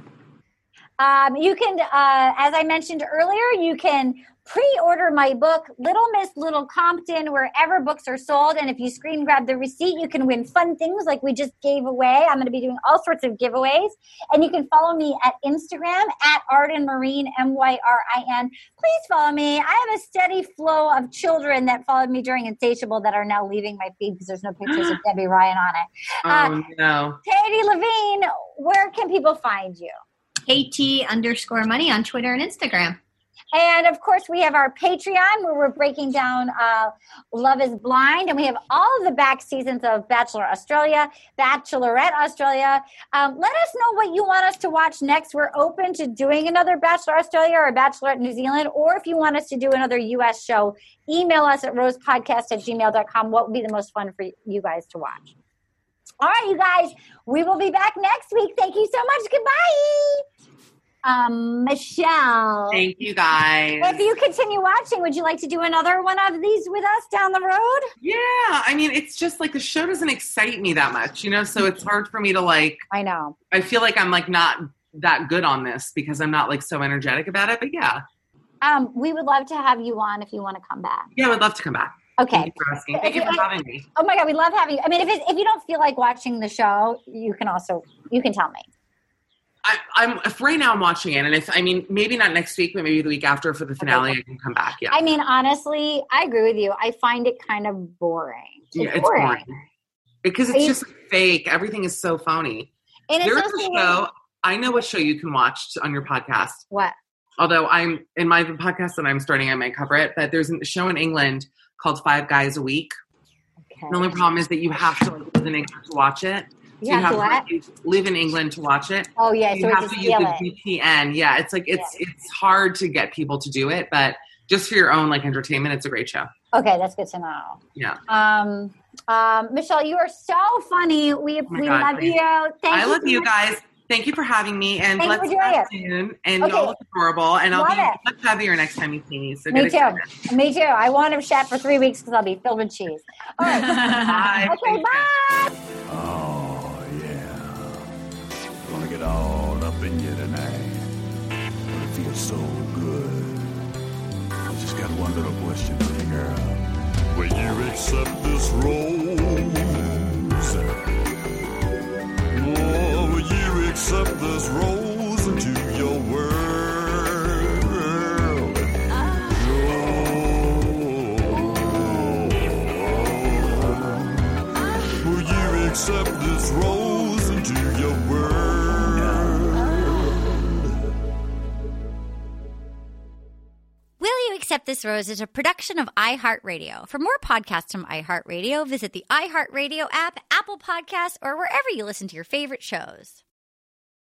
Um, you can, uh, as I mentioned earlier, you can pre-order my book, Little Miss Little Compton, wherever books are sold. And if you screen grab the receipt, you can win fun things like we just gave away. I'm going to be doing all sorts of giveaways. And you can follow me at Instagram at Arden Marine, M Y R I N. Please follow me. I have a steady flow of children that followed me during Insatiable that are now leaving my feed because there's no pictures of Debbie Ryan on it.
Oh,
uh,
no.
Katie Levine, where can people find you?
KT underscore money on Twitter and Instagram.
And, of course, we have our Patreon where we're breaking down uh, Love is Blind. And we have all of the back seasons of Bachelor Australia, Bachelorette Australia. Um, let us know what you want us to watch next. We're open to doing another Bachelor Australia or a Bachelorette New Zealand. Or if you want us to do another U S show, email us at rosepodcast at gmail dot com. What would be the most fun for you guys to watch? All right, you guys, we will be back next week. Thank you so much. Goodbye. Um, Michelle.
Thank you, guys.
If you continue watching, would you like to do another one of these with us down the road?
Yeah. I mean, it's just like the show doesn't excite me that much, you know, so it's hard for me to like,
I know.
I feel like I'm like not that good on this because I'm not like so energetic about it, but yeah.
Um, we would love to have you on if you want to come back.
Yeah, I would love to come back.
Okay.
Thank you for asking. Thank you for having me.
Oh my God, we love having you. I mean, if, it, if you don't feel like watching the show, you can also, you can tell me.
I, I'm if right now I'm watching it, and if I mean maybe not next week, but maybe the week after for the finale, okay. I can come back. Yeah.
I mean, honestly, I agree with you. I find it kind of boring. It's
yeah,
boring.
it's boring because it's just fake. Everything is so phony.
And
There's
it's
a show. I know what show you can watch on your podcast.
What?
Although I'm in my podcast that I'm starting, I might cover it. But there's a show in England called Five Guys a Week. Okay. The only problem is that you have to like, live in England to watch it. So
you,
you have
to,
to like, live in England to watch it.
Oh yeah,
so
so
you have to use the
it.
V P N. Yeah, it's like it's
yeah.
it's hard to get people to do it, but just for your own like entertainment, it's a great show.
Okay, that's good to know.
Yeah.
Um, um, Michelle, you are so funny. We
oh
we
God,
love
please.
you. Thank
I
you
love
so
you
much.
guys. Thank you for having me, and
Thanks
let's
talk
soon. And
okay.
y'all look adorable, and I'll
love
be
it.
much heavier next time you see me. So
me
get
too.
excited.
Me too. I want him chat for three weeks because I'll be filled with cheese. All right.
Bye.
Okay, bye.
Oh, yeah. Gonna get all up in you tonight. Gonna feel so good. I just got one little question for you, girl.
Will you accept this rose? Oh, will you accept this rose into your world? Oh, will you accept this rose into your world?
Will You Accept This Rose is a production of iHeartRadio. For more podcasts from iHeartRadio, visit the iHeartRadio app, Apple Podcasts, or wherever you listen to your favorite shows.